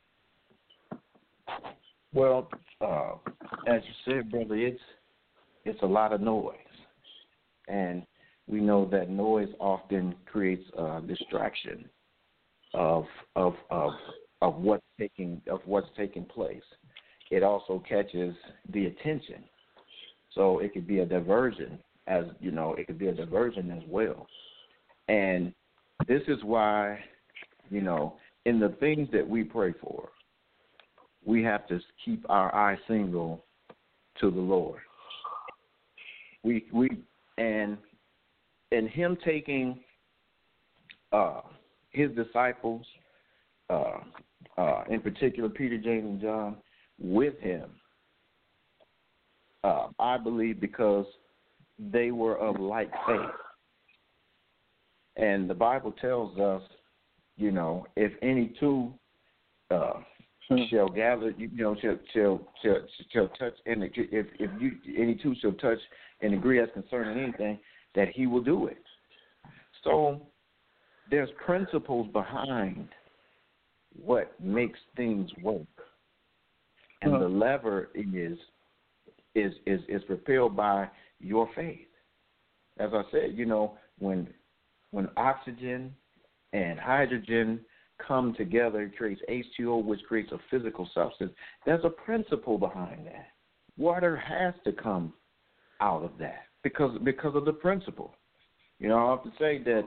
Well, as you said, brother, it's a lot of noise. And we know that noise often creates a distraction of what's taking place. It also catches the attention, so it could be a diversion as well. And this is why, in the things that we pray for, we have to keep our eye single to the Lord. And him taking his disciples, in particular Peter, James, and John, with him, I believe because they were of like faith. And the Bible tells us, if any two shall gather, shall touch, and if any two shall touch and agree as concerning anything, that he will do it. So there's principles behind what makes things work, and the lever is propelled by your faith. As I said, when oxygen and hydrogen come together, it creates H2O, which creates a physical substance. There's a principle behind that. Water has to come out of that because of the principle. I have to say that,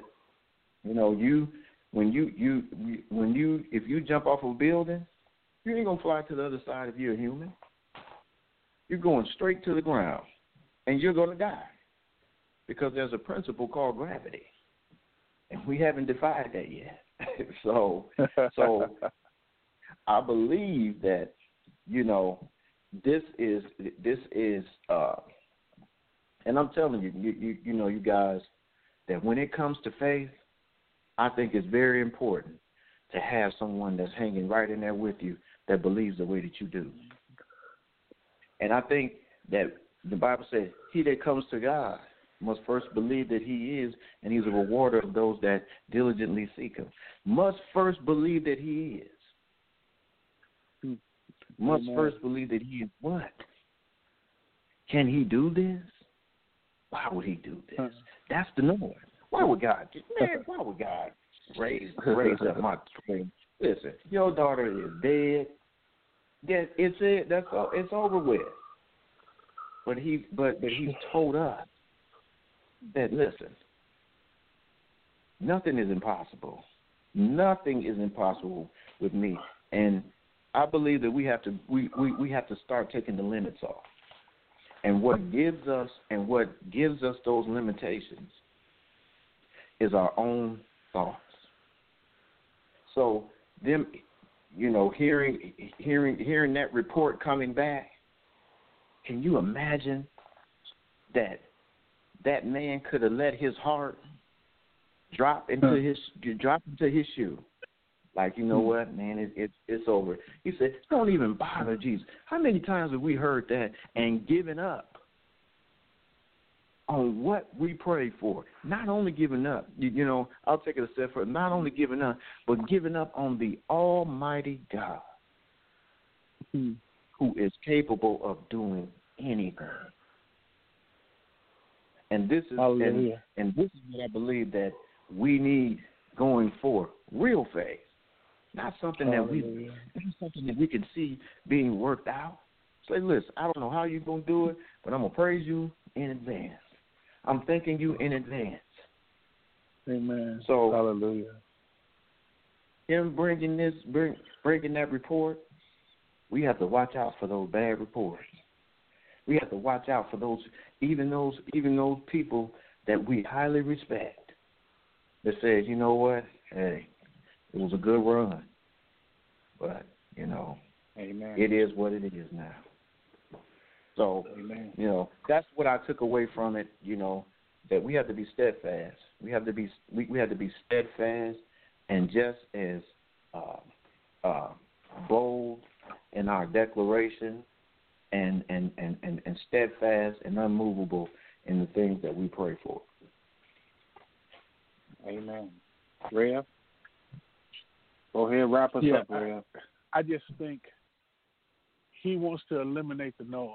if you jump off a building, you ain't gonna fly to the other side if you're a human. You're going straight to the ground, and you're gonna die because there's a principle called gravity, and we haven't defied that yet. So I believe that this is and I'm telling you guys, that when it comes to faith, I think it's very important to have someone that's hanging right in there with you that believes the way that you do. And I think that the Bible says, he that comes to God must first believe that he is, and he's a rewarder of those that diligently seek him. Must first believe that he is. Must first believe that he is what? Can he do this? Why would he do this? That's the noise. Why would God raise up my twin? Listen, your daughter is dead. Yeah, it's it. That's all. It's over with. But he's told us that, listen, nothing is impossible. Nothing is impossible with me. And I believe that we have to start taking the limits off. And what gives us those limitations is our own thoughts. So them, hearing that report coming back, can you imagine that that man could have let his heart drop into his shoe. Like, you know what, man, it's over. He said, don't even bother Jesus. How many times have we heard that and given up on what we prayed for? Not only giving up, you know, I'll take it a step further, not only giving up, but giving up on the Almighty God who is capable of doing anything. And this is and this is what I believe that we need going forward. Real faith. Not something that we can see being worked out. Say, listen, I don't know how you're going to do it, but I'm going to praise you in advance. I'm thanking you in advance. Amen. So, hallelujah. Him bringing that report, we have to watch out for those bad reports. We have to watch out for those people that we highly respect that says, you know what, hey, it was a good run, but, you know, Amen. It is what it is now. So, Amen. You know, that's what I took away from it, you know, that we have to be steadfast. We have to be steadfast and just as bold in our declaration and steadfast and unmovable in the things that we pray for. Amen. Rev? Go ahead, wrap us up, Rev. I just think he wants to eliminate the noise.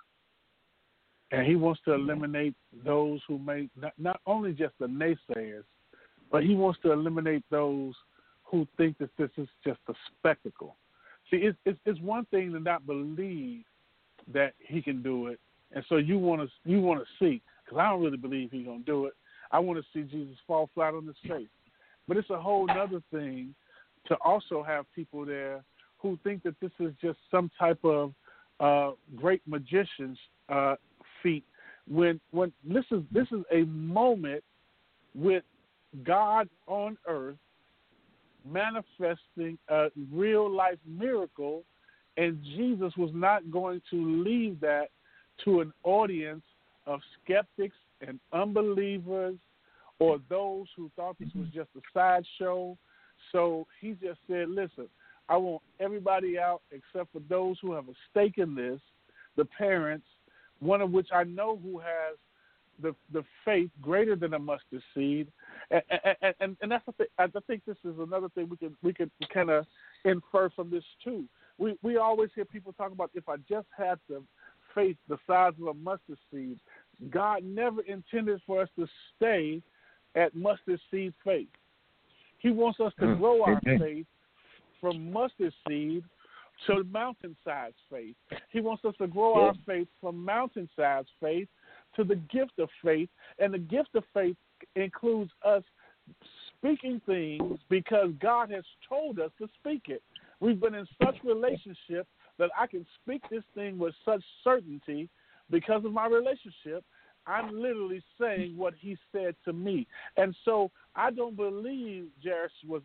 And he wants to eliminate those who may, not only just the naysayers, but he wants to eliminate those who think that this is just a spectacle. See, it's one thing to not believe that he can do it, and so you want to see, because I don't really believe he's going to do it. I want to see Jesus fall flat on his face. But it's a whole other thing to also have people there who think that this is just some type of great magician's feat. When this is a moment with God on earth manifesting a real life miracle, and Jesus was not going to leave that to an audience of skeptics and unbelievers or those who thought this was just a sideshow. So he just said, listen, I want everybody out except for those who have a stake in this, the parents, one of which I know who has the faith greater than a mustard seed. And that's the thing. I think this is another thing we could kind of infer from this too. We always hear people talk about, if I just had the faith the size of a mustard seed. God never intended for us to stay at mustard seed faith. He wants us to grow our faith from mustard seed to mountain-sized faith. He wants us to grow our faith from mountain-sized faith to the gift of faith. And the gift of faith includes us speaking things because God has told us to speak it. We've been in such relationship that I can speak this thing with such certainty because of my relationship. I'm literally saying what he said to me. And so I don't believe Jairus was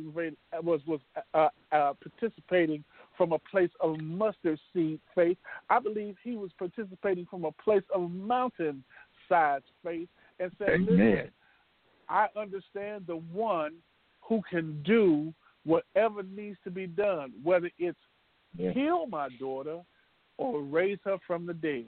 participating from a place of mustard seed faith. I believe he was participating from a place of mountain-sized faith and said, listen, I understand the one who can do whatever needs to be done, whether it's heal my daughter or raise her from the dead.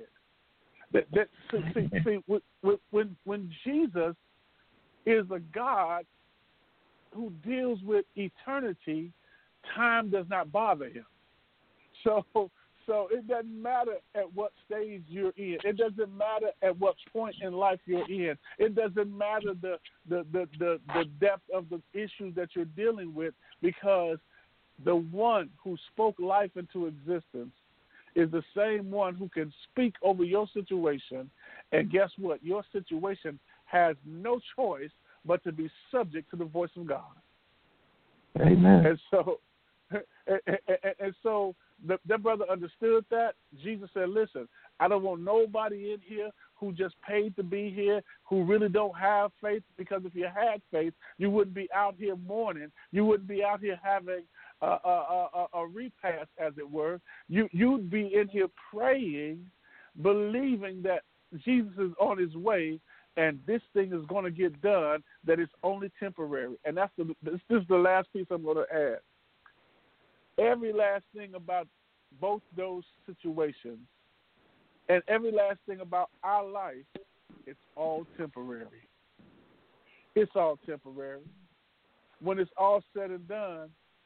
When Jesus is a God who deals with eternity, time does not bother him. So it doesn't matter at what stage you're in. It doesn't matter at what point in life you're in. It doesn't matter the depth of the issue that you're dealing with, because the one who spoke life into existence is the same one who can speak over your situation. And guess what? Your situation has no choice but to be subject to the voice of God. Amen. And so that brother understood that. Jesus said, listen, I don't want nobody in here who just paid to be here, who really don't have faith, because if you had faith, you wouldn't be out here mourning. You wouldn't be out here having a repast, as it were. You'd be in here praying, believing that Jesus is on his way, and this thing is going to get done, that it's only temporary. And this is the last piece I'm going to add. Every last thing about both those situations and every last thing about our life, it's all temporary. It's all temporary. When it's all said and done,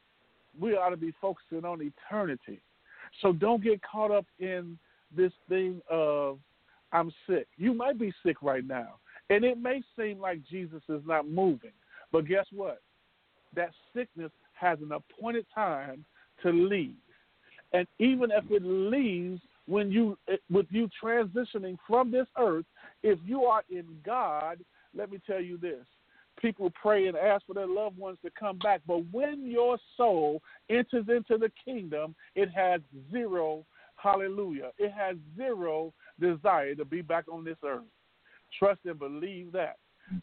we ought to be focusing on eternity. So don't get caught up in this thing of, I'm sick. You might be sick right now, and it may seem like Jesus is not moving. But guess what? That sickness has an appointed time to leave. And even if it leaves with you transitioning from this earth, if you are in God, let me tell you this. People pray and ask for their loved ones to come back. But when your soul enters into the kingdom, it has zero, hallelujah, it has zero desire to be back on this earth. Trust and believe that.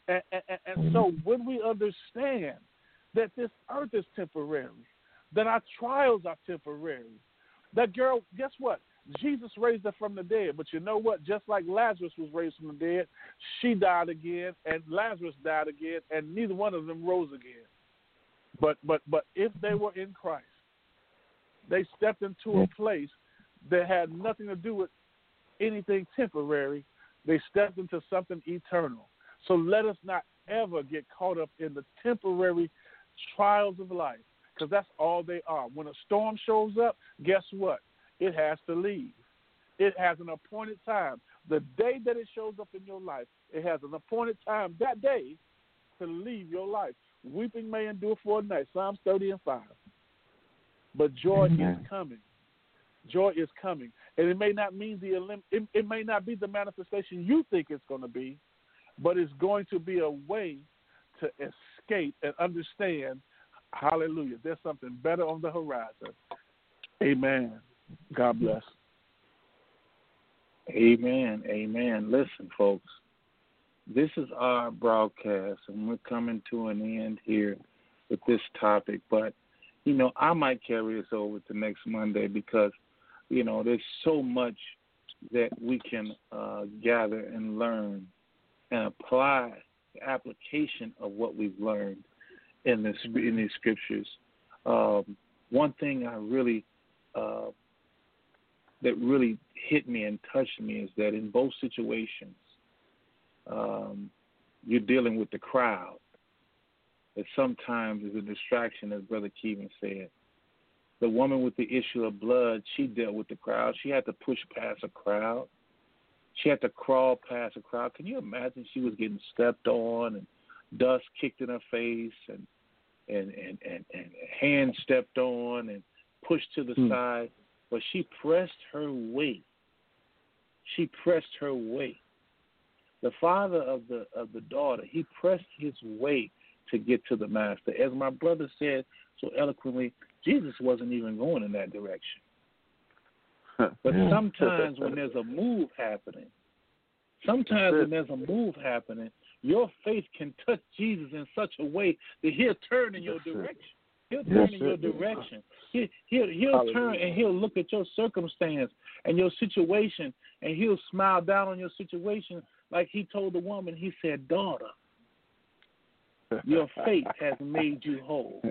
And so when we understand that this earth is temporary, that our trials are temporary, that girl, guess what? Jesus raised her from the dead. But you know what? Just like Lazarus was raised from the dead, she died again, and Lazarus died again, and neither one of them rose again. But if they were in Christ, they stepped into a place that had nothing to do with anything temporary. They stepped into something eternal. So let us not ever get caught up in the temporary trials of life, because that's all they are. When a storm shows up, guess what? It has to leave. It has an appointed time. The day that it shows up in your life, it has an appointed time that day to leave your life. Weeping may endure for a night, Psalms 30:5. But joy is coming. Joy is coming. And it may not mean it may not be the manifestation you think it's going to be, but it's going to be a way to escape and understand, hallelujah, there's something better on the horizon. Amen. God bless. Amen. Amen. Listen, folks, this is our broadcast, and we're coming to an end here with this topic. But, I might carry this over to next Monday because, there's so much that we can gather and learn and apply the application of what we've learned in these scriptures. One thing I really that really hit me and touched me is that in both situations, you're dealing with the crowd. That sometimes is a distraction, as Brother Keevan said. The woman with the issue of blood, she dealt with the crowd. She had to push past a crowd. She had to crawl past a crowd. Can you imagine? She was getting stepped on and dust kicked in her face and hands stepped on and pushed to the side. But she pressed her way. She pressed her way. The father of the daughter, he pressed his way to get to the master. As my brother said so eloquently, Jesus wasn't even going in that direction. But sometimes when there's a move happening, your faith can touch Jesus in such a way that he'll turn in your direction. He'll turn in your direction. He'll turn and he'll look at your circumstance and your situation, and he'll smile down on your situation like he told the woman. He said, "Daughter, your faith has made you whole."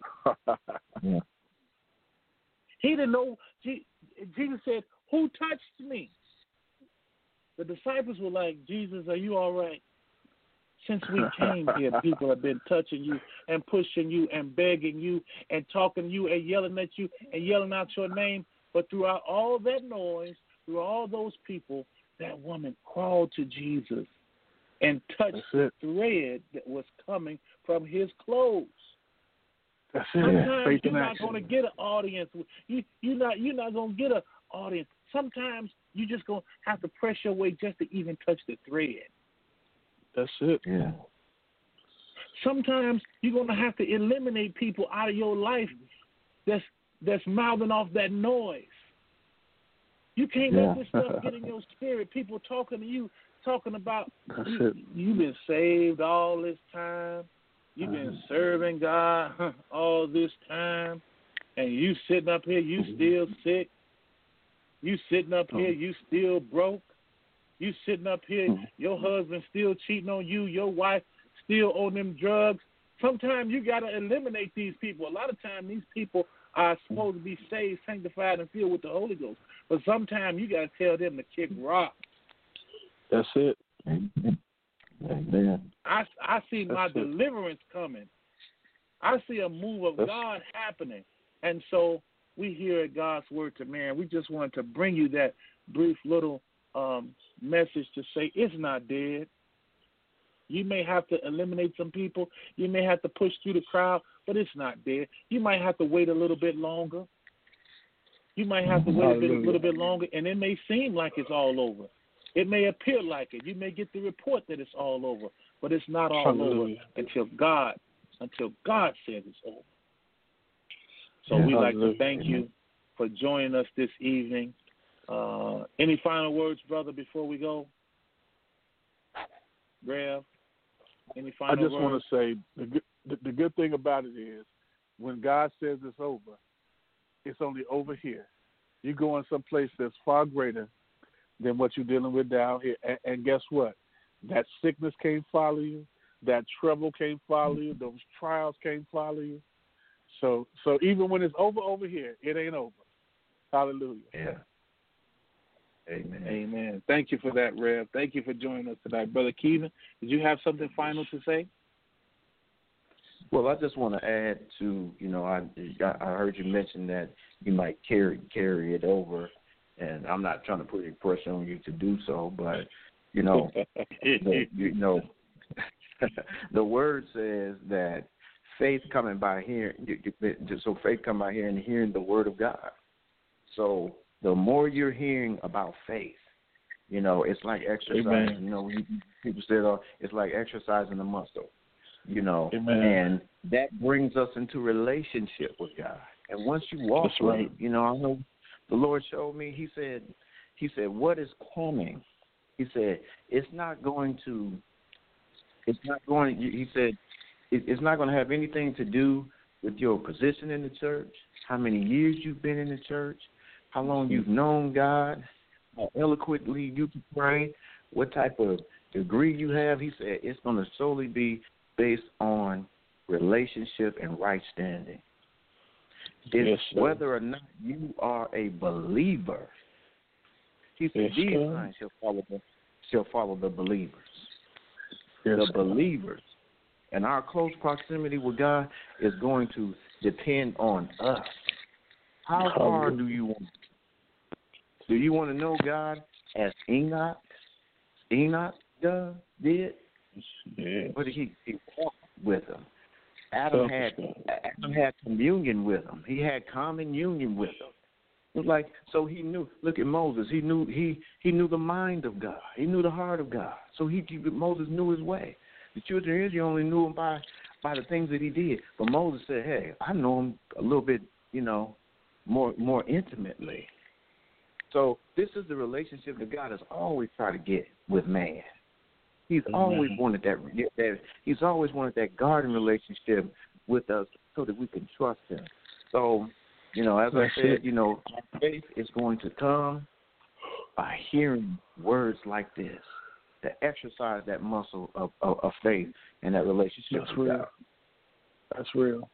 He didn't know. Jesus said, "Who touched me?" The disciples were like, "Jesus, are you all right? Since we came here, people have been touching you and pushing you and begging you and talking to you and yelling at you and yelling out your name. But throughout all that noise, through all those people, that woman crawled to Jesus and touched the thread that was coming from his clothes." Sometimes you're not going to get an audience. You're not going to get an audience. Sometimes you're just going to have to press your way just to even touch the thread. That's it. Yeah. Sometimes you're going to have to eliminate people out of your life that's mouthing off that noise. You can't let this stuff get in your spirit. People talking to you, talking about you've been saved all this time. You've been serving God all this time. And you sitting up here, you still sick. You sitting up here, you still broke. You sitting up here, your husband still cheating on you, your wife still on them drugs. Sometimes you got to eliminate these people. A lot of times these people are supposed to be saved, sanctified, and filled with the Holy Ghost. But sometimes you got to tell them to kick rock. That's it. Amen. I see my deliverance coming. I see a move of God happening. And so we here at God's Word to Man, we just wanted to bring you that brief little message to say it's not dead. You may have to eliminate some people. You may have to push through the crowd, but it's not dead. You might have to wait a little bit longer. You might have to wait a little bit longer, and it may seem like it's all over. It may appear like it. You may get the report that it's all over, but it's not all over until God says it's over. So we'd like to thank you for joining us this evening. Any final words, brother, before we go? Rev, any final words? I just want to say the good thing about it is when God says it's over, it's only over here. You're going someplace that's far greater than what you're dealing with down here. And guess what? That sickness can't follow you. That trouble can't follow you. Those trials can't follow you. So even when it's over here, it ain't over. Hallelujah. Yeah. Amen. Amen. Thank you for that, Rev. Thank you for joining us tonight. Brother Kevin, did you have something final to say? Well, I just want to add to, I heard you mention that you might carry it over, and I'm not trying to put any pressure on you to do so, but, the word says that faith coming by hearing, so faith come by hearing and hearing the word of God. So the more you're hearing about faith, it's like exercise. Amen. People say, it's like exercising the muscle. Amen. And that brings us into relationship with God. And once you walk with it, I know the Lord showed me, he said, what is coming? He said, it's not going to have anything to do with your position in the church, how many years you've been in the church, how long you've known God, how eloquently you can pray, what type of degree you have. He said it's going to solely be based on relationship and right standing. It's whether or not you are a believer. He said these signs shall follow the believers. The believers. And our close proximity with God is going to depend on us. How far do you want? Do you want to know God as Enoch did? Yeah. But he walked with him. Adam had communion with him. He had common union with him. It was like, so he knew. Look at Moses. He knew the mind of God. He knew the heart of God. So Moses knew his way. The children of Israel only knew him by the things that he did. But Moses said, "Hey, I know him a little bit, more intimately." So this is the relationship that God has always tried to get with man. He's always wanted that. He's always wanted that garden relationship with us, so that we can trust him. So, as I said, our faith is going to come by hearing words like this, to exercise that muscle of faith and that relationship. That's real. That's real.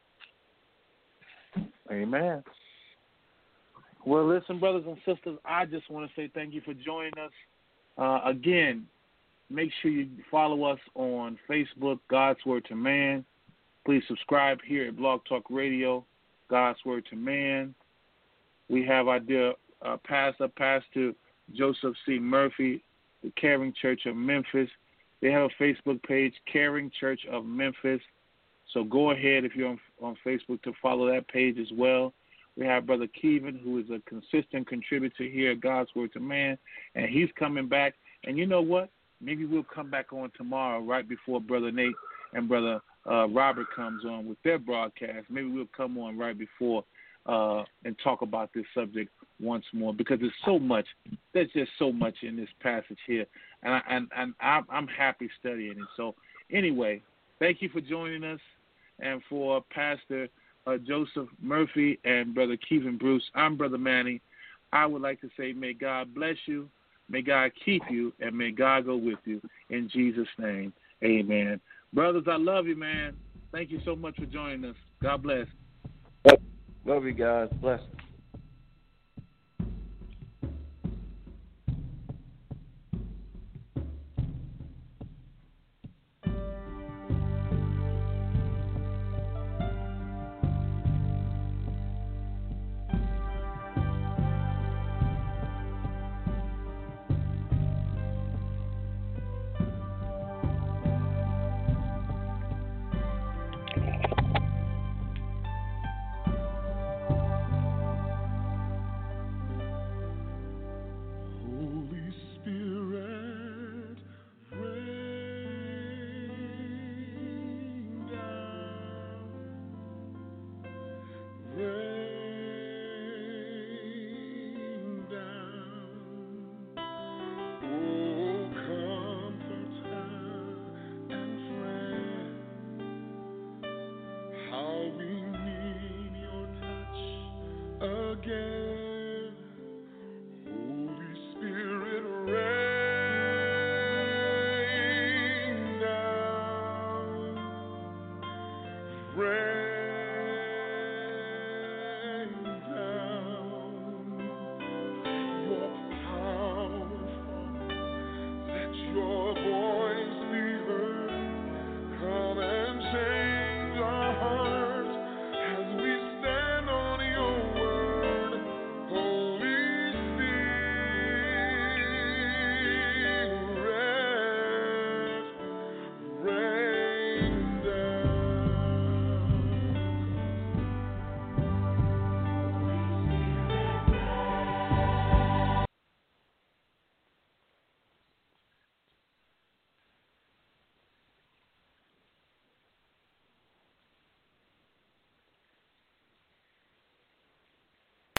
Amen. Well, listen, brothers and sisters, I just want to say thank you for joining us. Again, make sure you follow us on Facebook, God's Word to Man. Please subscribe here at Blog Talk Radio, God's Word to Man. We have our dear Pastor Joseph C. Murphy, the Caring Church of Memphis. They have a Facebook page, Caring Church of Memphis. So go ahead, if you're on Facebook, to follow that page as well. We have Brother Kevin, who is a consistent contributor here at God's Word to Man, and he's coming back. And you know what? Maybe we'll come back on tomorrow right before Brother Nate and Brother Robert comes on with their broadcast. Maybe we'll come on right before and talk about this subject once more, because there's so much. There's just so much in this passage here, and I'm happy studying it. So anyway, thank you for joining us, and for Pastor Joseph Murphy and Brother Kevin Bruce, I'm Brother Manny. I would like to say, may God bless you. May God keep you, and may God go with you. In Jesus' name, amen. Brothers, I love you, man. Thank you so much for joining us. God bless. Love you guys. Bless. Holy Spirit, rain down, rain down. Oh, comforter and friend, how we need your touch again.